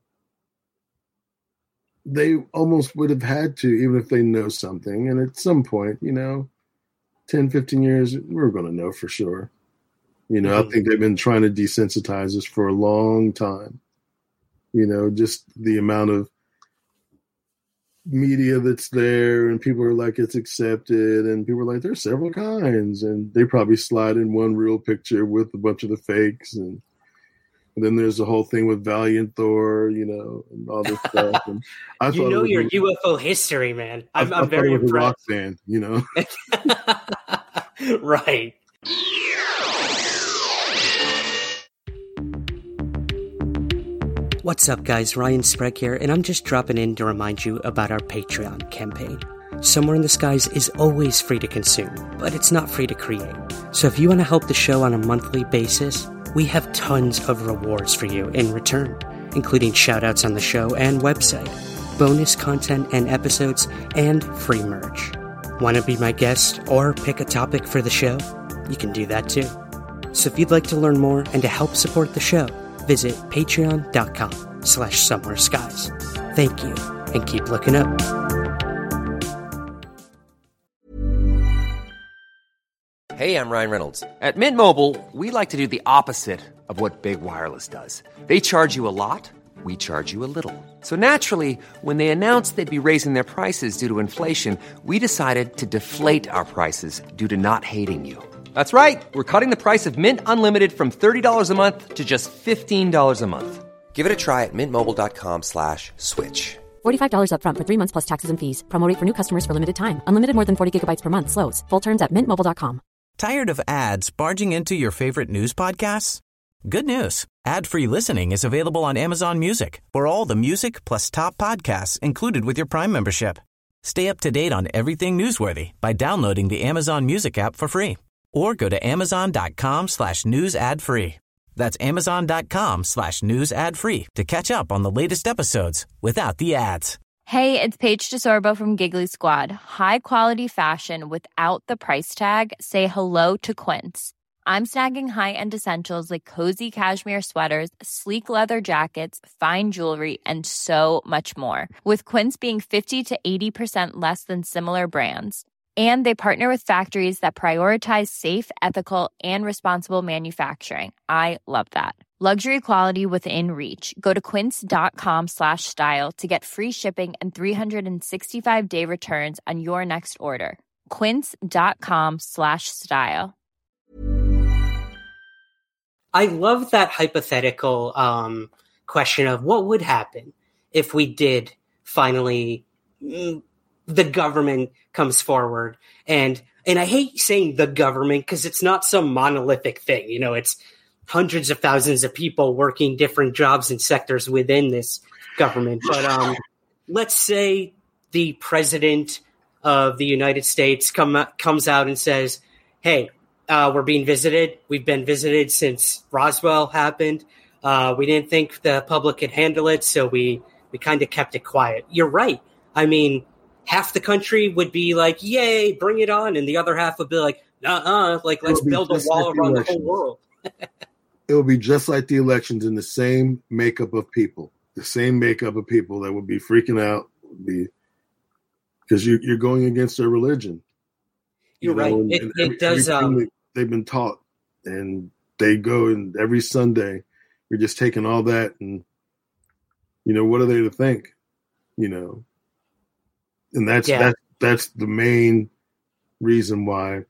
they almost would have had to, even if they know something. And at some point, you know, ten, fifteen years, we're going to know for sure. You know, mm-hmm. I think they've been trying to desensitize us for a long time. You know, just the amount of media that's there, and people are like, it's accepted, and people are like, there's several kinds, and they probably slide in one real picture with a bunch of the fakes, and, and then there's the whole thing with Valiant Thor, you know, and all this stuff. And I you know your U F O history, man. I'm, I, I'm I very it was impressed. A rock band, you know, right. What's up, guys? Ryan Sprague here, and I'm just dropping in to remind you about our Patreon campaign. Somewhere in the Skies is always free to consume, but it's not free to create. So if you want to help the show on a monthly basis, we have tons of rewards for you in return, including shoutouts on the show and website, bonus content and episodes, and free merch. Want to be my guest or pick a topic for the show? You can do that too. So if you'd like to learn more and to help support the show, visit patreon.com slash somewhere skies. Thank you, and keep looking up. Hey, I'm Ryan Reynolds. At Mint Mobile, we like to do the opposite of what Big Wireless does. They charge you a lot, we charge you a little. So naturally, when they announced they'd be raising their prices due to inflation, we decided to deflate our prices due to not hating you. That's right. We're cutting the price of Mint Unlimited from thirty dollars a month to just fifteen dollars a month. Give it a try at mintmobile.com slash switch. forty-five dollars up front for three months plus taxes and fees. Promo rate for new customers for limited time. Unlimited more than forty gigabytes per month. Slows full terms at mint mobile dot com. Tired of ads barging into your favorite news podcasts? Good news. Ad-free listening is available on Amazon Music for all the music plus top podcasts included with your Prime membership. Stay up to date on everything newsworthy by downloading the Amazon Music app for free or go to amazon.com slash news ad free. That's amazon.com slash news ad free to catch up on the latest episodes without the ads. Hey, it's Paige DeSorbo from Giggly Squad. High quality fashion without the price tag. Say hello to Quince. I'm snagging high-end essentials like cozy cashmere sweaters, sleek leather jackets, fine jewelry, and so much more. With Quince being fifty to eighty percent less than similar brands. And they partner with factories that prioritize safe, ethical, and responsible manufacturing. I love that. Luxury quality within reach. Go to quince.com slash style to get free shipping and three sixty-five day returns on your next order. Quince.com slash style. I love that hypothetical um, question of what would happen if we did finally, mm, the government comes forward. And and I hate saying the government because it's not some monolithic thing. You know, it's hundreds of thousands of people working different jobs and sectors within this government. But um, let's say the president of the United States come, comes out and says, hey, Uh, we're being visited. We've been visited since Roswell happened. Uh, we didn't think the public could handle it, so we, we kind of kept it quiet. You're right. I mean, half the country would be like, yay, bring it on. And the other half would be like, uh-uh, like, let's build a wall like around the the whole world. It will be just like the elections in the same makeup of people, the same makeup of people that would be freaking out, would be because you, you're going against their religion. You're you know, right. and, It, and it every, does. Um, they, they've been taught, and they go and every Sunday, you're just taking all that, and you know what are they to think? You know, and that's Yeah. that's that's the main reason why,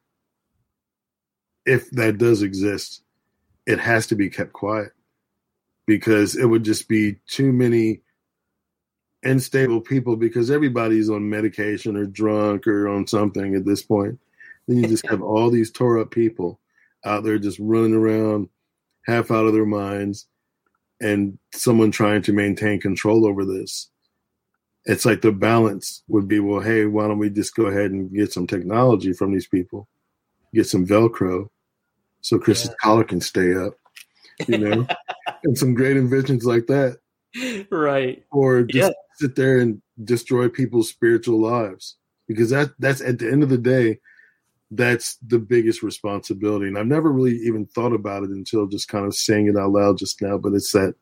if that does exist, it has to be kept quiet, because it would just be too many unstable people, because everybody's on medication or drunk or on something at this point. Then you just have all these tore up people out there just running around half out of their minds, and someone trying to maintain control over this. It's like the balance would be, well, hey, why don't we just go ahead and get some technology from these people, get some Velcro so Chris's yeah. collar can stay up, you know, and some great inventions like that. Right. Or just yeah. sit there and destroy people's spiritual lives, because that that's at the end of the day, that's the biggest responsibility. And I've never really even thought about it until just kind of saying it out loud just now, but it's that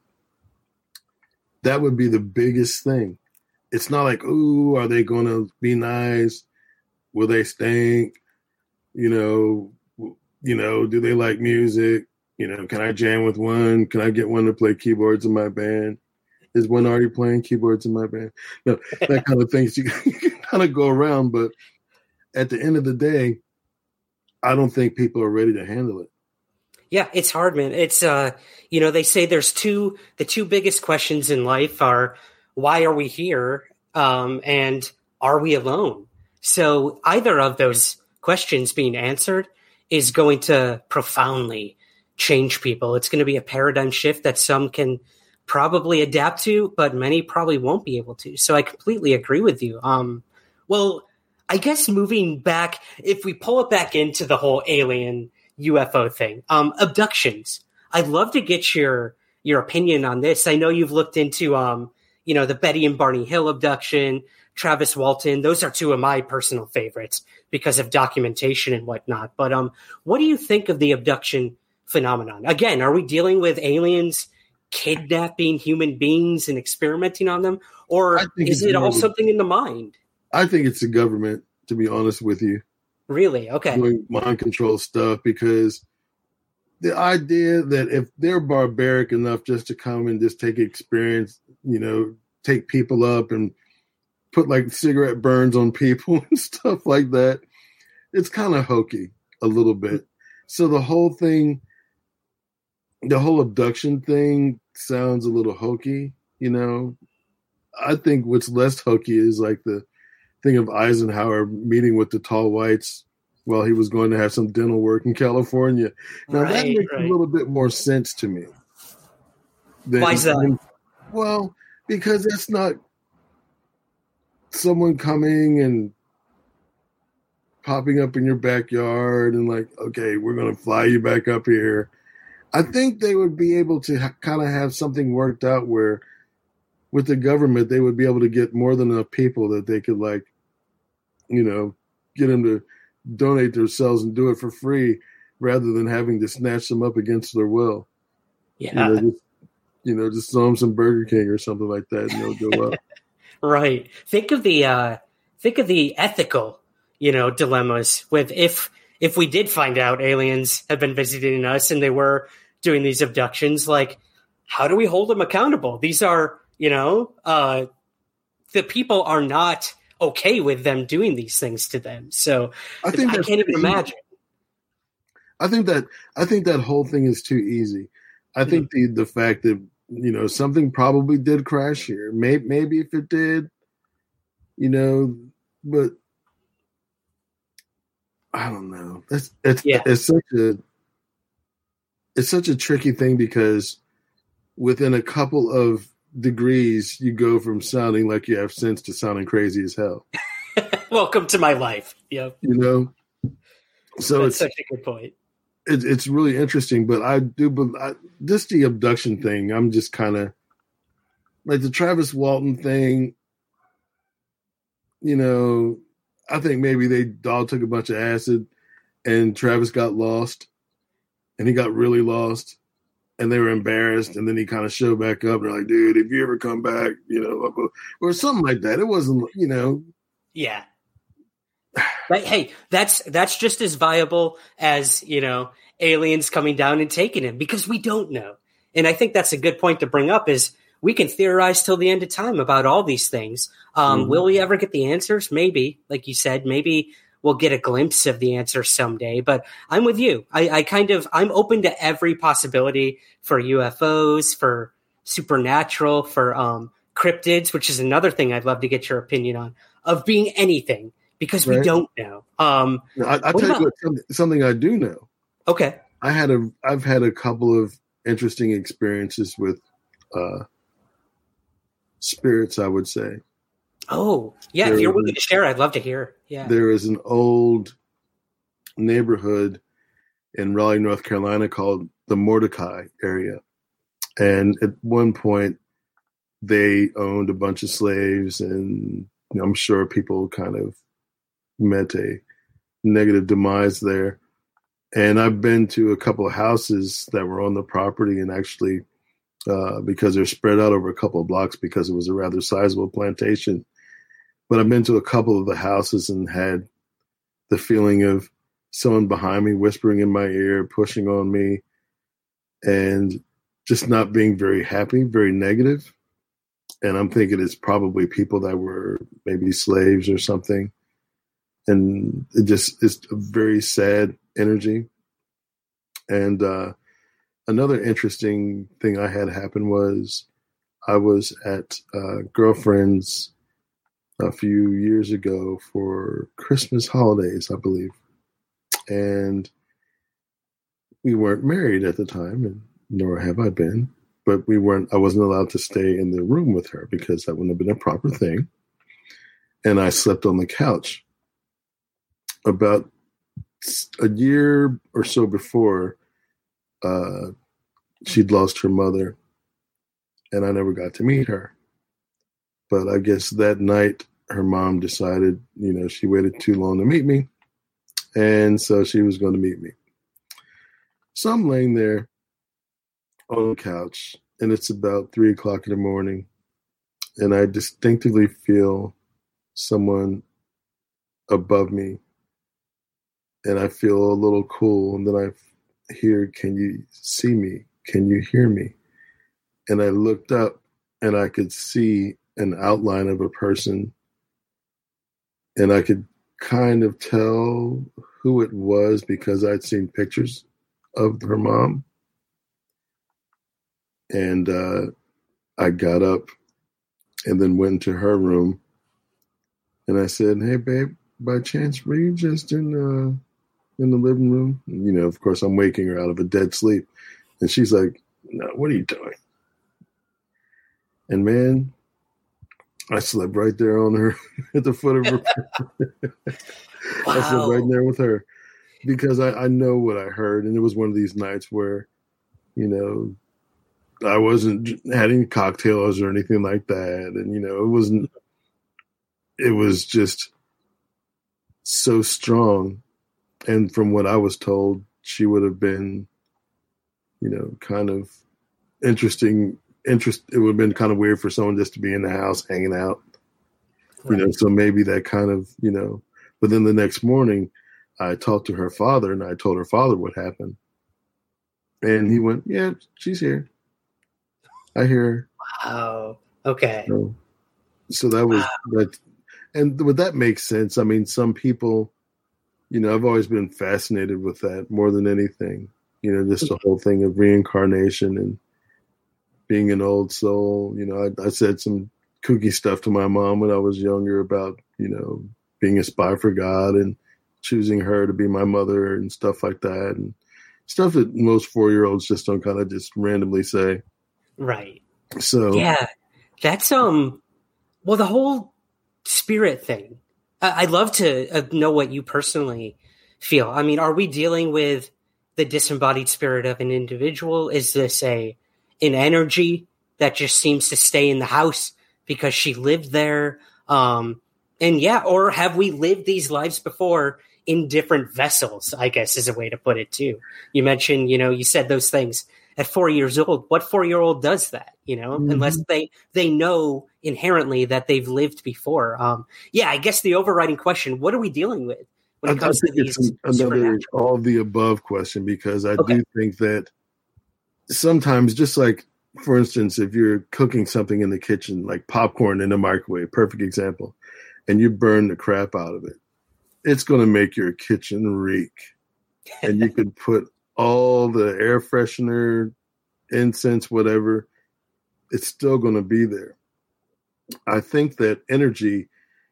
that would be the biggest thing. It's not like, ooh, are they going to be nice? Will they stink? You know, you know, do they like music? You know, can I jam with one? Can I get one to play keyboards in my band? Is one already playing keyboards in my band? No, that kind of things you can kind of go around. But at the end of the day, I don't think people are ready to handle it. Yeah, it's hard, man. It's, uh, you know, they say there's two, the two biggest questions in life are, why are we here? Um, and are we alone? So either of those questions being answered is going to profoundly change people. It's going to be a paradigm shift that some can probably adapt to, but many probably won't be able to. So I completely agree with you. Um, well, I guess moving back, if we pull it back into the whole alien U F O thing, um, abductions, I'd love to get your, your opinion on this. I know you've looked into, um, you know, the Betty and Barney Hill abduction, Travis Walton. Those are two of my personal favorites because of documentation and whatnot. But um, what do you think of the abduction phenomenon? Again, are we dealing with aliens kidnapping human beings and experimenting on them? Or is it all something in the mind? I think it's the government, to be honest with you. Really? Okay. Doing mind control stuff, because the idea that if they're barbaric enough just to come and just take experience, you know, take people up and put like cigarette burns on people and stuff like that, it's kind of hokey a little bit. So the whole thing, the whole abduction thing sounds a little hokey, you know. I think what's less hokey is like the thing of Eisenhower meeting with the tall whites while he was going to have some dental work in California. Now Right, that makes right. a little bit more sense to me. Than, Why is that? than- well, because that's not someone coming and popping up in your backyard and like, okay, we're going to fly you back up here. I think they would be able to ha- kind of have something worked out where with the government, they would be able to get more than enough people that they could like, you know, get them to donate themselves and do it for free rather than having to snatch them up against their will. Yeah. You know, just, you know, just throw them some Burger King or something like that and they'll go up. Right. Think of the uh, think of the ethical, you know, dilemmas with if if we did find out aliens have been visiting us and they were doing these abductions, like how do we hold them accountable? These are, you know, uh, the people are not okay with them doing these things to them. So I think I that's can't even easy. imagine. I think that I think that whole thing is too easy. I think the the fact that, you know, something probably did crash here. Maybe maybe if it did, you know, but I don't know. It's it's Yeah. it's such a it's such a tricky thing because within a couple of degrees you go from sounding like you have sense to sounding crazy as hell. Welcome to my life. Yep. You know? So That's it's such a good point. it, it's really interesting, but I do, but I, just the abduction thing, I'm just kind of like the Travis Walton thing. You know, I think maybe they all took a bunch of acid and Travis got lost and he got really lost and they were embarrassed. And then he kind of showed back up. They're like, dude, if you ever come back, you know, or something like that. It wasn't, you know, Yeah. But hey, that's that's just as viable as, you know, aliens coming down and taking him because we don't know. And I think that's a good point to bring up is we can theorize till the end of time about all these things. Um, Mhm. Will we ever get the answers? Maybe, like you said, maybe we'll get a glimpse of the answer someday. But I'm with you. I, I kind of I'm open to every possibility for U F Os, for supernatural, for um, cryptids, which is another thing I'd love to get your opinion on, of being anything because we Right. don't know. Um, I, I What tell about- you what, something, something I do know. okay. I had a, I've had a couple of interesting experiences with uh, spirits, I would say. Oh, yeah. There If you're was- willing to share, I'd love to hear. Yeah. There is an old neighborhood in Raleigh, North Carolina called the Mordecai area. And at one point, they owned a bunch of slaves, and you know, I'm sure people kind of met a negative demise there. And I've been to a couple of houses that were on the property, and actually, uh, because they're spread out over a couple of blocks because it was a rather sizable plantation. But I've been to a couple of the houses and had the feeling of someone behind me whispering in my ear, pushing on me, and just not being very happy, very negative. And I'm thinking it's probably people that were maybe slaves or something. And it just is a very sad energy. And uh, another interesting thing I had happen was I was at a girlfriend's a few years ago for Christmas holidays, I believe. And we weren't married at the time, and nor have I been. But we weren't. I wasn't allowed to stay in the room with her because that wouldn't have been a proper thing. And I slept on the couch. About a year or so before, uh, she'd lost her mother, and I never got to meet her. But I guess that night, her mom decided, you know, she waited too long to meet me, and so she was going to meet me. So I'm laying there on the couch, and it's about three o'clock in the morning, and I distinctively feel someone above me, and I feel a little cool, and then I hear, "Can you see me? Can you hear me?" And I looked up, and I could see an outline of a person, and I could kind of tell who it was because I'd seen pictures of her mom. And uh, I got up and then went into her room, and I said, "Hey, babe, by chance, were you just in uh, in the living room. And, you know, of course, I'm waking her out of a dead sleep. And she's like, no, what are you doing? And man, I slept right there on her at the foot of her. Wow. I slept right there with her because I, I know what I heard. And it was one of these nights where, you know, I wasn't having cocktails or anything like that. And, you know, it wasn't, it was just so strong. And from what I was told, she would have been, you know, kind of interesting. Interest. It would have been kind of weird for someone just to be in the house hanging out, right. You know. So maybe that kind of, you know. But then the next morning, I talked to her father, and I told her father what happened, and he went, "Yeah, she's here. I hear her." Wow. Okay. So, so that was wow. that, and would that make sense? I mean, some people, you know, I've always been fascinated with that more than anything. You know, just the whole thing of reincarnation and being an old soul. You know, I, I said some kooky stuff to my mom when I was younger about, you know, being a spy for God and choosing her to be my mother and stuff like that. And stuff that most four-year-olds just don't kind of just randomly say. Right. So, yeah, that's, um, well, the whole spirit thing. I, I'd love to uh, know what you personally feel. I mean, are we dealing with the disembodied spirit of an individual? Is this a an energy that just seems to stay in the house because she lived there? Um, and yeah, or have we lived these lives before in different vessels, I guess is a way to put it too. You mentioned, you know, you said those things at four years old. What four-year-old does that, you know, mm-hmm. unless they, they know inherently that they've lived before. Um, yeah, I guess the overriding question, what are we dealing with? When it comes I to think these it's another all of the above question, because I okay. do think that sometimes, just like, for instance, if you're cooking something in the kitchen, like popcorn in the microwave, perfect example, and you burn the crap out of it, it's going to make your kitchen reek. And you could put all the air freshener, incense, whatever, it's still going to be there. I think that energy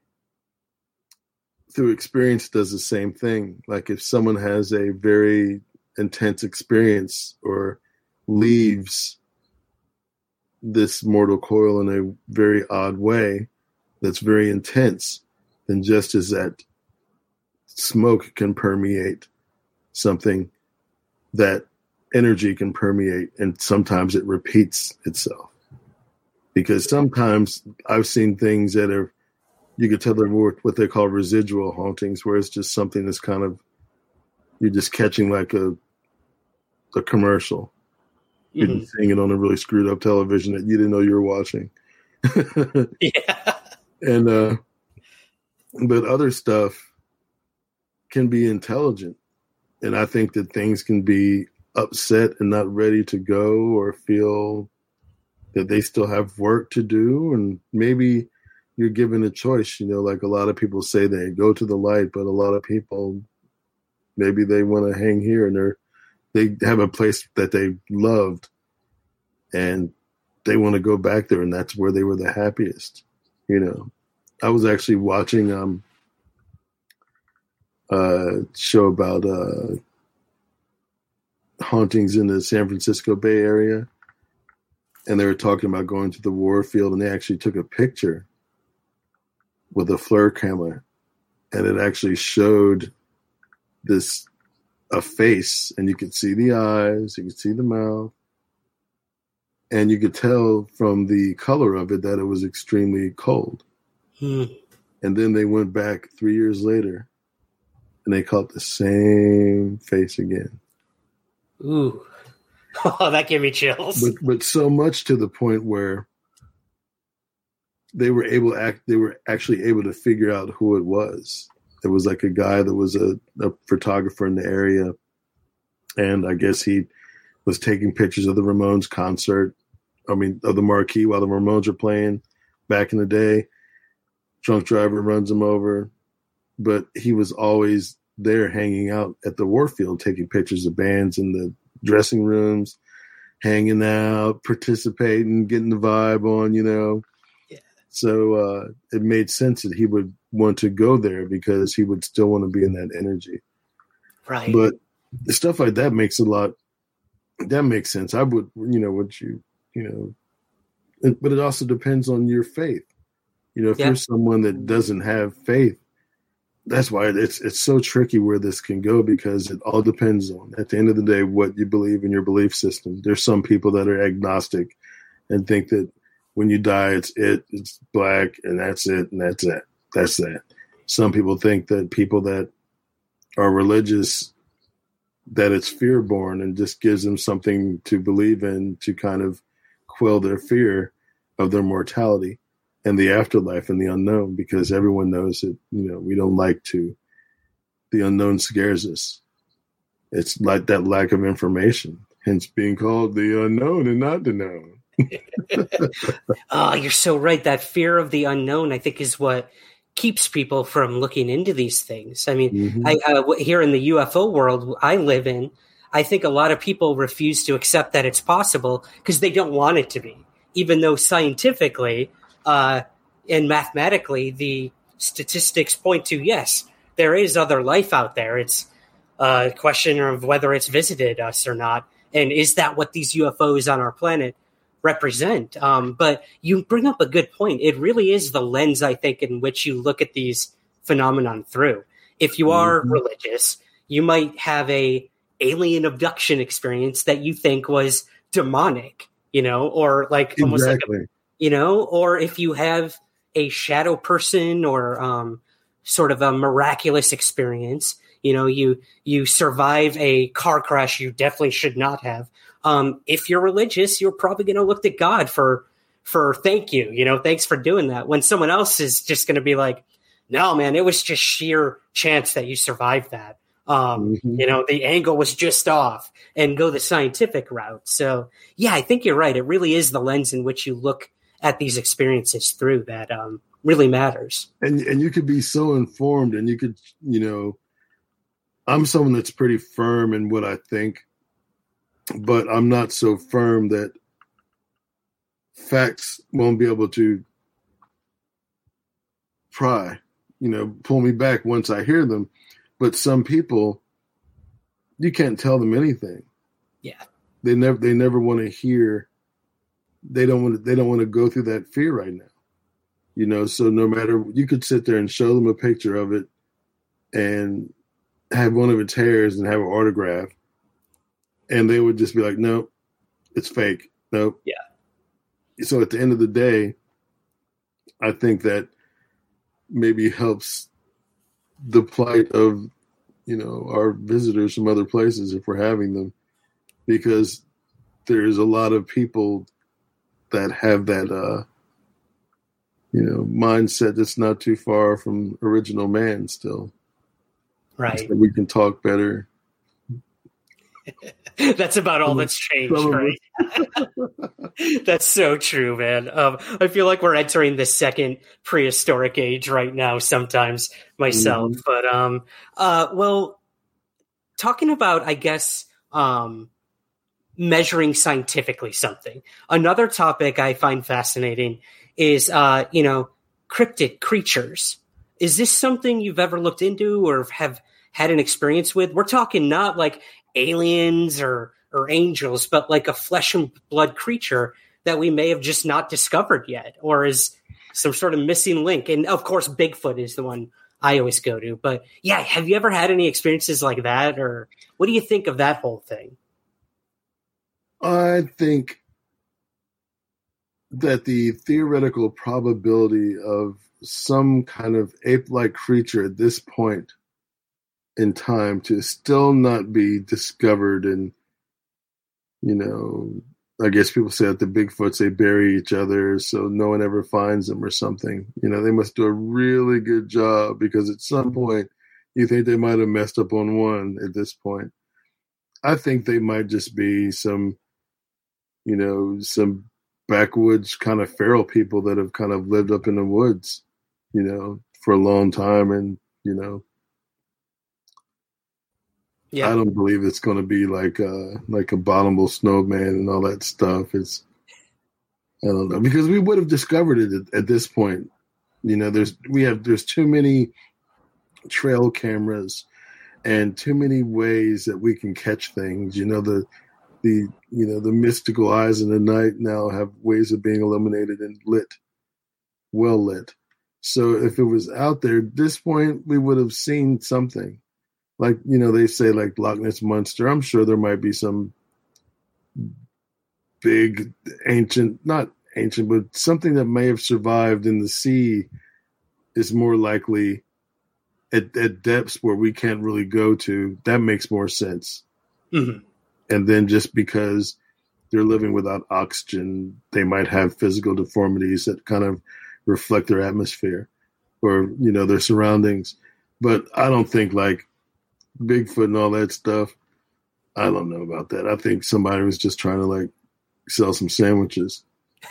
through experience does the same thing. Like if someone has a very intense experience or leaves this mortal coil in a very odd way that's very intense, then just as that smoke can permeate something, that energy can permeate, and sometimes it repeats itself. Because sometimes I've seen things that are, you could tell they're what they call residual hauntings, where it's just something that's kind of, you're just catching like a a commercial. You're mm-hmm. seeing it on a really screwed up television that you didn't know you were watching. Yeah. And, uh, but other stuff can be intelligent. And I think that things can be upset and not ready to go, or feel that they still have work to do. And maybe you're given a choice, you know, like a lot of people say they go to the light, but a lot of people, maybe they want to hang here, and they're, they have a place that they loved and they want to go back there, and that's where they were the happiest. You know, I was actually watching um, a show about uh, hauntings in the San Francisco Bay Area, and they were talking about going to the war field, and they actually took a picture with a FLIR camera, and it actually showed this a face, and you could see the eyes, you could see the mouth, and you could tell from the color of it that it was extremely cold. Hmm. And then they went back three years later, and they caught the same face again. Ooh, oh, that gave me chills. But but so much to the point where they were able to act. They were actually able to figure out who it was. It was like a guy that was a, a photographer in the area, and I guess he was taking pictures of the Ramones concert. I mean, of the marquee while the Ramones were playing back in the day. Drunk driver runs him over, but he was always there hanging out at the Warfield, taking pictures of bands in the dressing rooms, hanging out, participating, getting the vibe on, you know. Yeah. So uh, it made sense that he would want to go there, because he would still want to be in that energy. Right. But stuff like that makes a lot, that makes sense. I would, you know, would you, you know, it, but it also depends on your faith. You know, if yeah. you're someone that doesn't have faith, that's why it's it's so tricky where this can go, because it all depends on, at the end of the day, what you believe in your belief system. There's some people that are agnostic and think that when you die, it's it, it's black, and that's it, and that's it. That's that. Some people think that people that are religious, that it's fear-born and just gives them something to believe in to kind of quell their fear of their mortality and the afterlife and the unknown, because everyone knows that, you know, we don't like to, the unknown scares us. It's like that lack of information, hence being called the unknown and not the known. Oh, you're so right. That fear of the unknown, I think, is what keeps people from looking into these things. I mean, mm-hmm. I, uh, here in the U F O world I live in, I think a lot of people refuse to accept that it's possible because they don't want it to be, even though scientifically uh, and mathematically the statistics point to, yes, there is other life out there. It's a question of whether it's visited us or not. And is that what these U F Os on our planet represent? Um, but you bring up a good point. It really is the lens, I think, in which you look at these phenomenon through. If you are mm-hmm. religious, you might have a alien abduction experience that you think was demonic, you know, or like exactly. almost like, a, you know, or if you have a shadow person or um, sort of a miraculous experience, you know, you you survive a car crash you definitely should not have. Um, if you're religious, you're probably going to look to God for, for thank you, you know, thanks for doing that. When someone else is just going to be like, no, man, it was just sheer chance that you survived that. Um, mm-hmm. You know, the angle was just off, and go the scientific route. So yeah, I think you're right. It really is the lens in which you look at these experiences through that, um, really matters. And, and you could be so informed, and you could, you know, I'm someone that's pretty firm in what I think, but I'm not so firm that facts won't be able to pry, you know, pull me back once I hear them. But some people, you can't tell them anything. Yeah. They never, they never want to hear. They don't want to, they don't want to go through that fear right now, you know? So no matter, you could sit there and show them a picture of it and have one of its hairs and have an autograph, and they would just be like, nope, it's fake. Nope. Yeah. So at the end of the day, I think that maybe helps the plight of, you know, our visitors from other places if we're having them, because there's a lot of people that have that, uh, you know, mindset that's not too far from original man still. Right. So we can talk better. That's about all that's changed, right? That's so true, man. Um, I feel like we're entering the second prehistoric age right now sometimes myself. Mm-hmm. But, um, uh, well, talking about, I guess, um, measuring scientifically something. Another topic I find fascinating is, uh, you know, cryptid creatures. Is this something you've ever looked into or have had an experience with? We're talking not like aliens or or angels, but like a flesh and blood creature that we may have just not discovered yet, or is some sort of missing link. And of course, Bigfoot is the one I always go to. But yeah, have you ever had any experiences like that, or what do you think of that whole thing? I think that the theoretical probability of some kind of ape-like creature at this point in time to still not be discovered, and, you know, I guess people say that the Bigfoots, they bury each other so no one ever finds them or something. You know, they must do a really good job, because at some point you think they might have messed up on one at this point. I think they might just be some, you know, some backwoods kind of feral people that have kind of lived up in the woods, you know, for a long time. And, you know, yeah. I don't believe it's going to be like a, like a abominable snowman and all that stuff. It's, I don't know, because we would have discovered it at, at this point. You know, there's, we have, there's too many trail cameras and too many ways that we can catch things. You know, the the you know the mystical eyes in the night now have ways of being illuminated and lit, well lit. So if it was out there at this point, we would have seen something. Like, you know, they say like Loch Ness Monster. I'm sure there might be some big ancient, not ancient, but something that may have survived in the sea is more likely at, at depths where we can't really go to. That makes more sense. Mm-hmm. And then just because they're living without oxygen, they might have physical deformities that kind of reflect their atmosphere or, you know, their surroundings. But I don't think like Bigfoot and all that stuff. I don't know about that. I think somebody was just trying to like sell some sandwiches.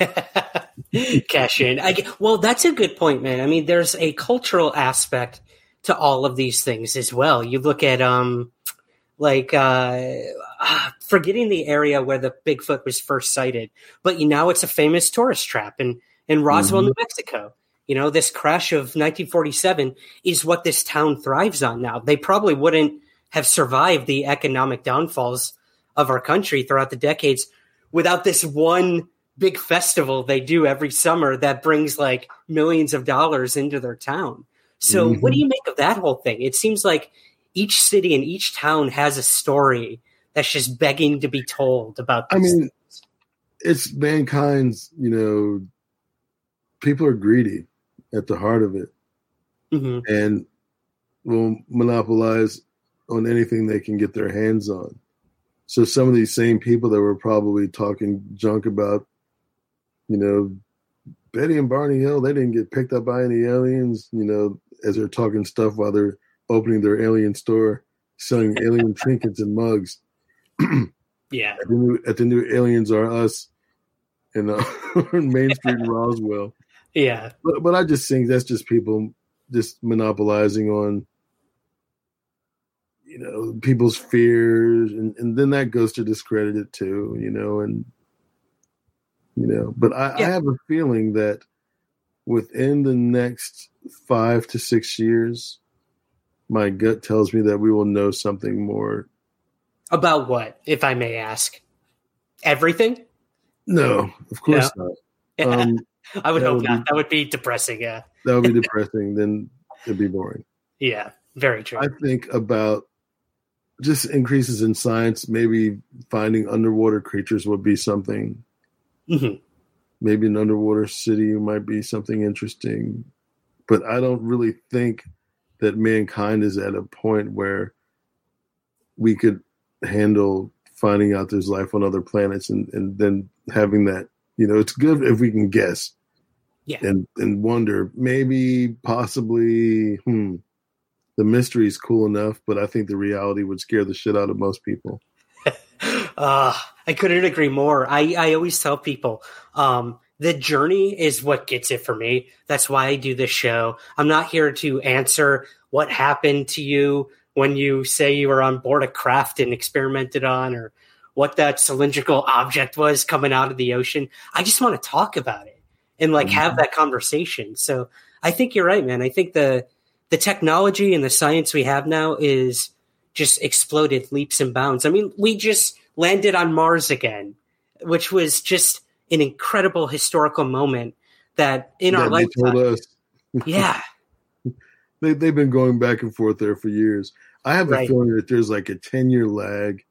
Cash in. I, well, that's a good point, man. I mean, there's a cultural aspect to all of these things as well. You look at, um, like, uh, forgetting the area where the Bigfoot was first sighted, but you know, it's a famous tourist trap in, in Roswell, mm-hmm. New Mexico. You know, this crash of nineteen forty-seven is what this town thrives on now. They probably wouldn't have survived the economic downfalls of our country throughout the decades without this one big festival they do every summer that brings like millions of dollars into their town. So mm-hmm. what do you make of that whole thing? It seems like each city and each town has a story that's just begging to be told about this. I mean, it's mankind's, you know, people are greedy at the heart of it, mm-hmm. and will monopolize on anything they can get their hands on. So some of these same people that were probably talking junk about, you know, Betty and Barney Hill, they didn't get picked up by any aliens, you know, as they're talking stuff while they're opening their alien store, selling alien trinkets and mugs. Yeah. At the, new, at the new Aliens Are Us in uh, Main Street in Roswell. Yeah. But, but I just think that's just people just monopolizing on, you know, people's fears. And, and then that goes to discredit it too, you know, and, you know, but I, yeah. I have a feeling that within the next five to six years, my gut tells me that we will know something more. About what, if I may ask? Everything? No, of course no. not. Um, I would hope would not. Be, that would be depressing, yeah. That would be depressing. Then it'd be boring. Yeah, very true. I think about just increases in science. Maybe finding underwater creatures would be something. Mm-hmm. Maybe an underwater city might be something interesting. But I don't really think that mankind is at a point where we could handle finding out there's life on other planets and, and then having that, you know, it's good if we can guess. Yeah. And and wonder, maybe, possibly, hmm, the mystery is cool enough, but I think the reality would scare the shit out of most people. uh, I couldn't agree more. I, I always tell people, um, the journey is what gets it for me. That's why I do this show. I'm not here to answer what happened to you when you say you were on board a craft and experimented on, or what that cylindrical object was coming out of the ocean. I just want to talk about it and like mm-hmm. have that conversation. So I think you're right, man. I think the the technology and the science we have now is just exploded leaps and bounds. I mean, we just landed on Mars again, which was just an incredible historical moment that in that our they lifetime. Told us. Yeah. They, they've been going back and forth there for years. I have right. a feeling that there's like a ten-year lag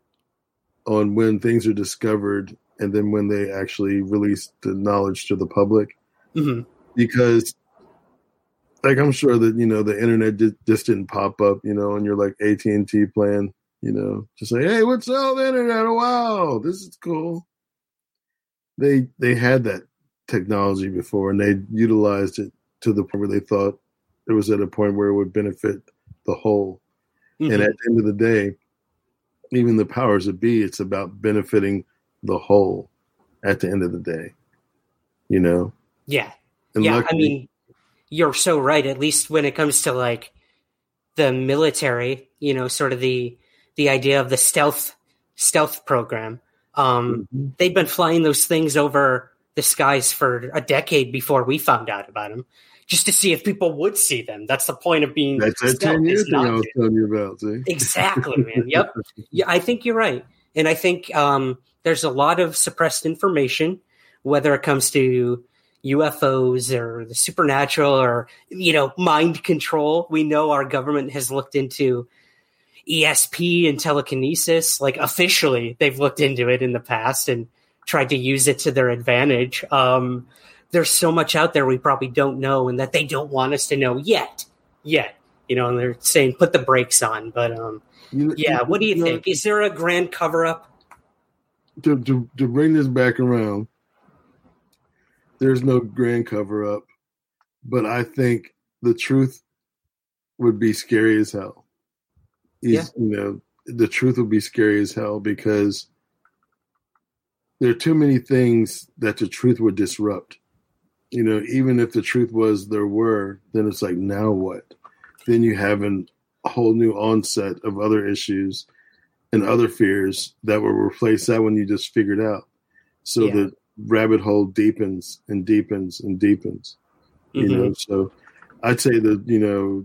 on when things are discovered and then when they actually release the knowledge to the public. Mm-hmm. Because, like, I'm sure that, you know, the internet just, just didn't pop up, you know, on your, like, A T and T plan, you know, to say, hey, what's up, the internet? Wow, this is cool. They they had that technology before, and they utilized it to the point where they thought it was at a point where it would benefit the whole. Mm-hmm. And at the end of the day, even the powers that be, it's about benefiting the whole at the end of the day, you know? Yeah. And yeah, luckily, I mean, you're so right, at least when it comes to, like, the military, you know, sort of the the idea of the stealth stealth program. Um, mm-hmm. They'd been flying those things over the skies for a decade before we found out about them. just to see if people would see them. That's the point of being. That's that ten years thing I was telling you about. See? Exactly, man. Yep. Yeah, I think you're right, and I think um, there's a lot of suppressed information, whether it comes to U F Os or the supernatural or, you know, mind control. We know our government has looked into E S P and telekinesis. Like, officially, they've looked into it in the past and tried to use it to their advantage. Um, there's so much out there we probably don't know and that they don't want us to know yet. Yet. You know, and they're saying put the brakes on. But, um, you, yeah, you, what do you you think? know, Is there a grand cover-up? To, to, to bring this back around, there's no grand cover-up, but I think the truth would be scary as hell. Is, yeah. You know, the truth would be scary as hell because there are too many things that the truth would disrupt. You know, even if the truth was there were, then it's like, now what? Then you have an, a whole new onset of other issues and other fears that will replace that one you just figured out. So yeah. the rabbit hole deepens and deepens and deepens. You mm-hmm. know, so I'd say that, you know,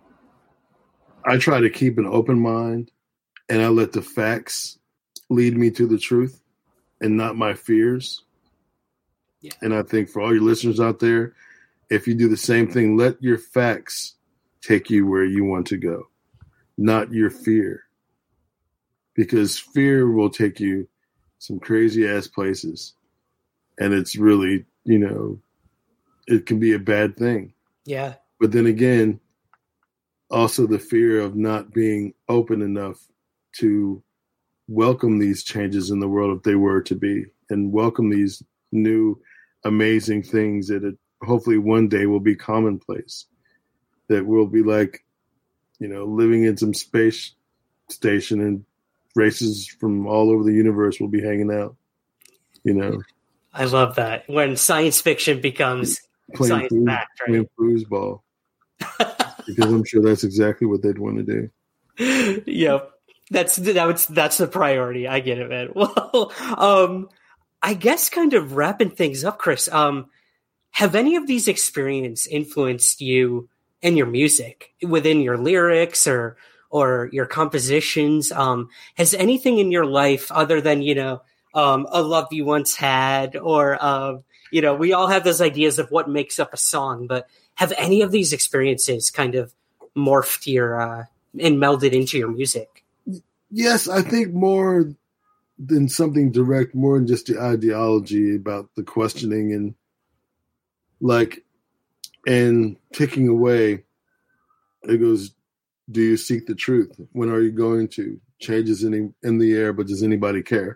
I try to keep an open mind and I let the facts lead me to the truth and not my fears. Yeah. And I think for all your listeners out there, if you do the same thing, let your facts take you where you want to go, not your fear. Because fear will take you some crazy ass places. And it's really, you know, it can be a bad thing. Yeah. But then again, also the fear of not being open enough to welcome these changes in the world if they were to be, and welcome these new amazing things that it, hopefully one day will be commonplace, that will be like, you know, living in some space station and races from all over the universe will be hanging out, you know. I love that. When science fiction becomes playing science food, fact, right? Playing foosball. Because I'm sure that's exactly what they'd want to do. Yep. That's that's that's the priority. I get it, man. Well, um, I guess kind of wrapping things up, Chris, um, have any of these experiences influenced you in your music, within your lyrics or or your compositions? Um, has anything in your life other than, you know, um, a love you once had, or, uh, you know, we all have those ideas of what makes up a song, but have any of these experiences kind of morphed your, uh, and melded into your music? Yes, I think more than something direct, more than just the ideology about the questioning and like, and ticking away. It goes, do you seek the truth? When are you going to? Changes in, in the air, but does anybody care?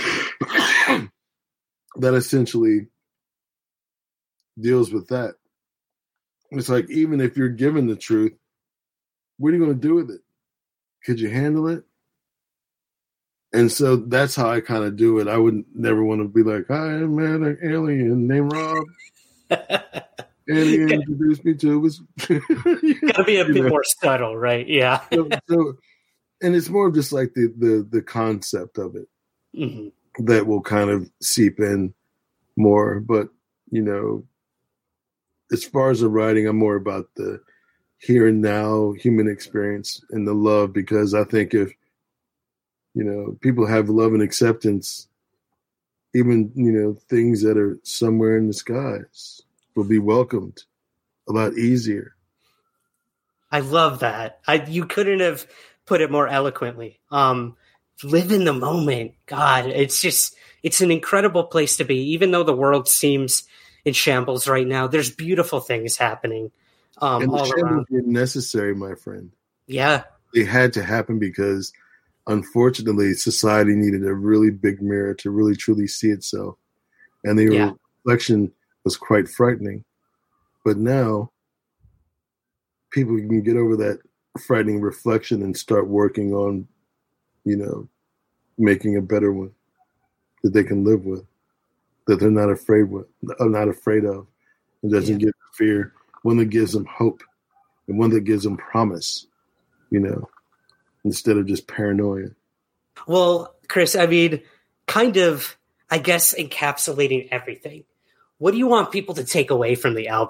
That essentially deals with that. It's like, even if you're given the truth, what are you going to do with it? Could you handle it? And so that's how I kind of do it. I would never want to be like, hi, I met an alien named Rob. Alien introduced me to it. Was gotta be a bit know? more subtle, right? Yeah. so, so, and it's more of just like the the the concept of it mm-hmm. that will kind of seep in more. But you know, as far as the writing, I'm more about the here and now human experience and the love, because I think if you know people have love and acceptance, even you know things that are somewhere in the skies will be welcomed a lot easier. I love that. I you couldn't have put it more eloquently. Um, live in the moment. God, it's just it's an incredible place to be. Even though the world seems in shambles right now, there's beautiful things happening um, and the all shambles around. Were necessary, my friend. Yeah, they had to happen because, unfortunately, society needed a really big mirror to really truly see itself, and the yeah. reflection was quite frightening. But now people can get over that frightening reflection and start working on, you know, making a better one that they can live with, that they're not afraid with, are not afraid of. It doesn't yeah. give fear, one that gives them hope and one that gives them promise, you know, instead of just paranoia. Well, Chris, I mean, kind of, I guess, encapsulating everything. What do you want people to take away from the album?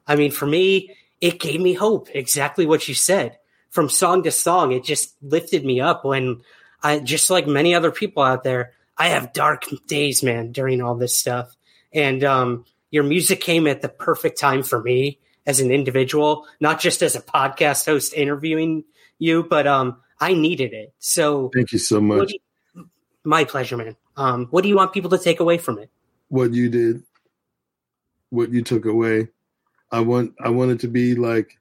I mean, for me, it gave me hope. Exactly what you said. From song to song, it just lifted me up when I, just like many other people out there, I have dark days, man, during all this stuff. And um, your music came at the perfect time for me as an individual, not just as a podcast host interviewing you, but um, I needed it. So thank you so much. You, my pleasure, man. Um, what do you want people to take away from it? What you did, what you took away. I want, I want it to be like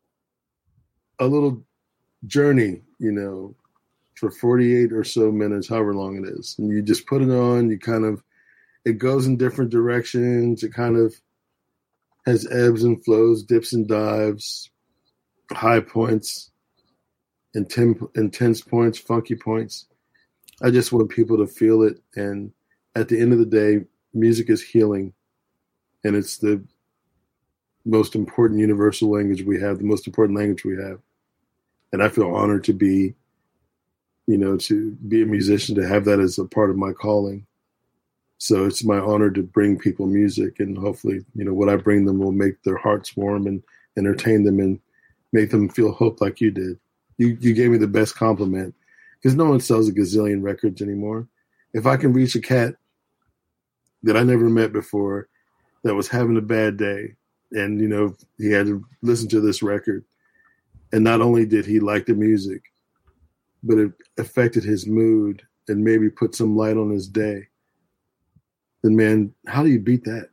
a little journey, you know, for forty-eight or so minutes, however long it is. And you just put it on, you kind of, it goes in different directions. It kind of has ebbs and flows, dips and dives, high points, intense, intense points, funky points. I just want people to feel it. And at the end of the day, music is healing. And it's the most important universal language we have, the most important language we have. And I feel honored to be, you know, to be a musician, to have that as a part of my calling. So it's my honor to bring people music, and hopefully, you know, what I bring them will make their hearts warm and entertain them and make them feel hope like you did. You you gave me the best compliment, because no one sells a gazillion records anymore. If I can reach a cat that I never met before that was having a bad day, and, you know, he had to listen to this record, and not only did he like the music, but it affected his mood and maybe put some light on his day, then, man, how do you beat that?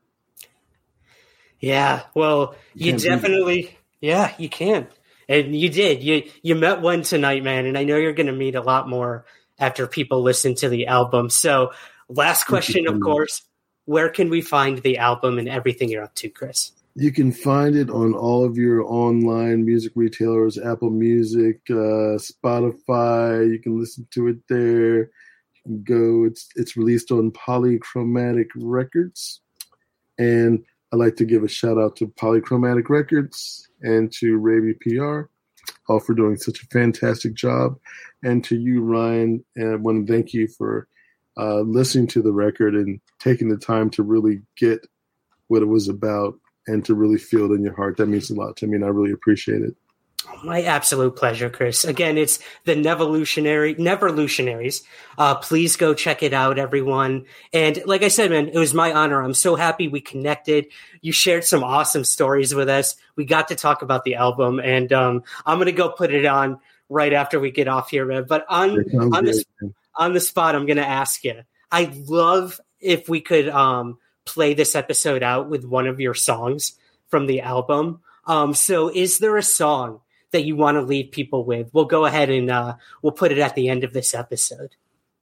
Yeah, well, you, you definitely, yeah, you can. And you did. You you met one tonight, man, and I know you're going to meet a lot more after people listen to the album. So last question, of course, where can we find the album and everything you're up to, Chris? You can find it on all of your online music retailers, Apple Music, uh, Spotify. You can listen to it there. You can go. It's it's released on Polychromatic Records. And I'd like to give a shout out to Polychromatic Records and to Raby P R, all for doing such a fantastic job. And to you, Ryan, and I want to thank you for uh, listening to the record and taking the time to really get what it was about and to really feel it in your heart. That means a lot to me, and I really appreciate it. My absolute pleasure, Chris. Again, it's the Nevolutionary, Neverlutionaries. Uh, please go check it out, everyone. And like I said, man, it was my honor. I'm so happy we connected. You shared some awesome stories with us. We got to talk about the album, and um, I'm going to go put it on right after we get off here, man. But on on the, on the spot, I'm going to ask you. I'd love if we could um, play this episode out with one of your songs from the album. Um, so is there a song that you want to leave people with? We'll go ahead and uh, we'll put it at the end of this episode.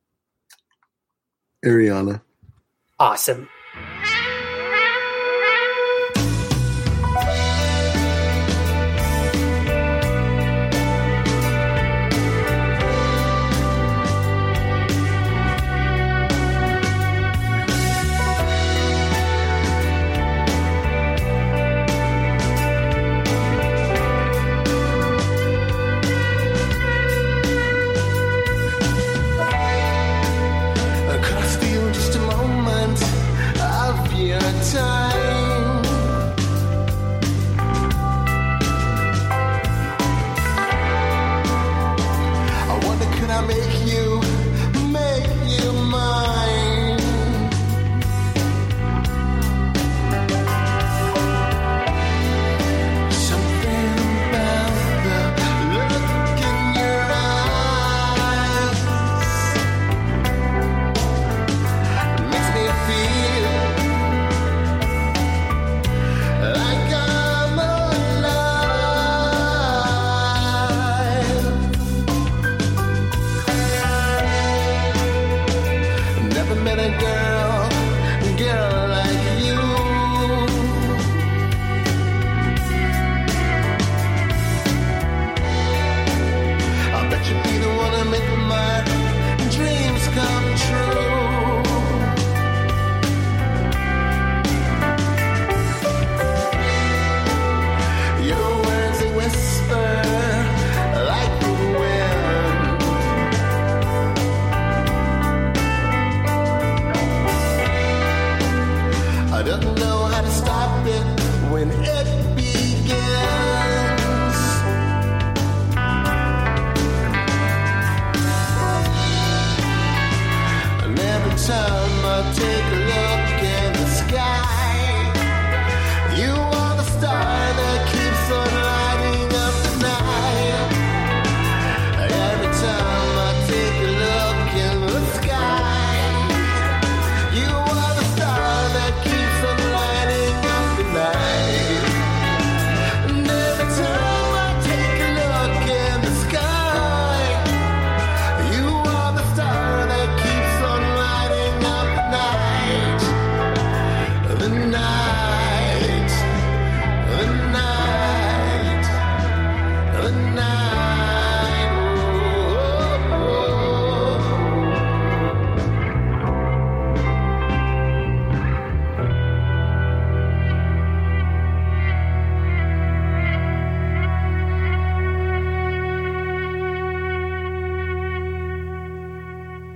Ariana. Awesome. I don't know how to stop it when it begins.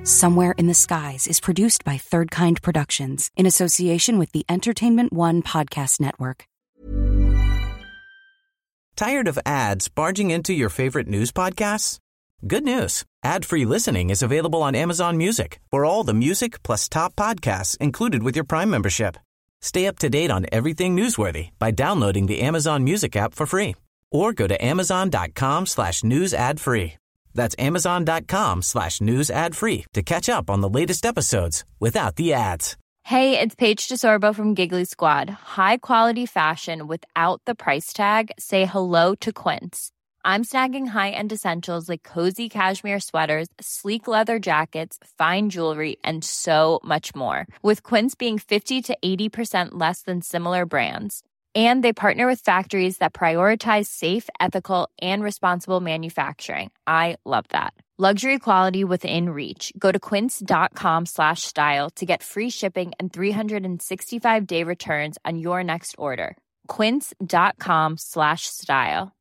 Somewhere in the Skies is produced by Third Kind Productions in association with the Entertainment One Podcast Network. Tired of ads barging into your favorite news podcasts? Good news. Ad-free listening is available on Amazon Music for all the music plus top podcasts included with your Prime membership. Stay up to date on everything newsworthy by downloading the Amazon Music app for free or go to amazon.com slash news ad free. That's amazon.com slash news ad free to catch up on the latest episodes without the ads. Hey, it's Paige DeSorbo from Giggly Squad. High quality fashion without the price tag. Say hello to Quince. I'm snagging high-end essentials like cozy cashmere sweaters, sleek leather jackets, fine jewelry, and so much more. With Quince being fifty to eighty percent less than similar brands. And they partner with factories that prioritize safe, ethical, and responsible manufacturing. I love that. Luxury quality within reach. Go to quince.com slash style to get free shipping and three sixty-five day returns on your next order. Quince.com slash style.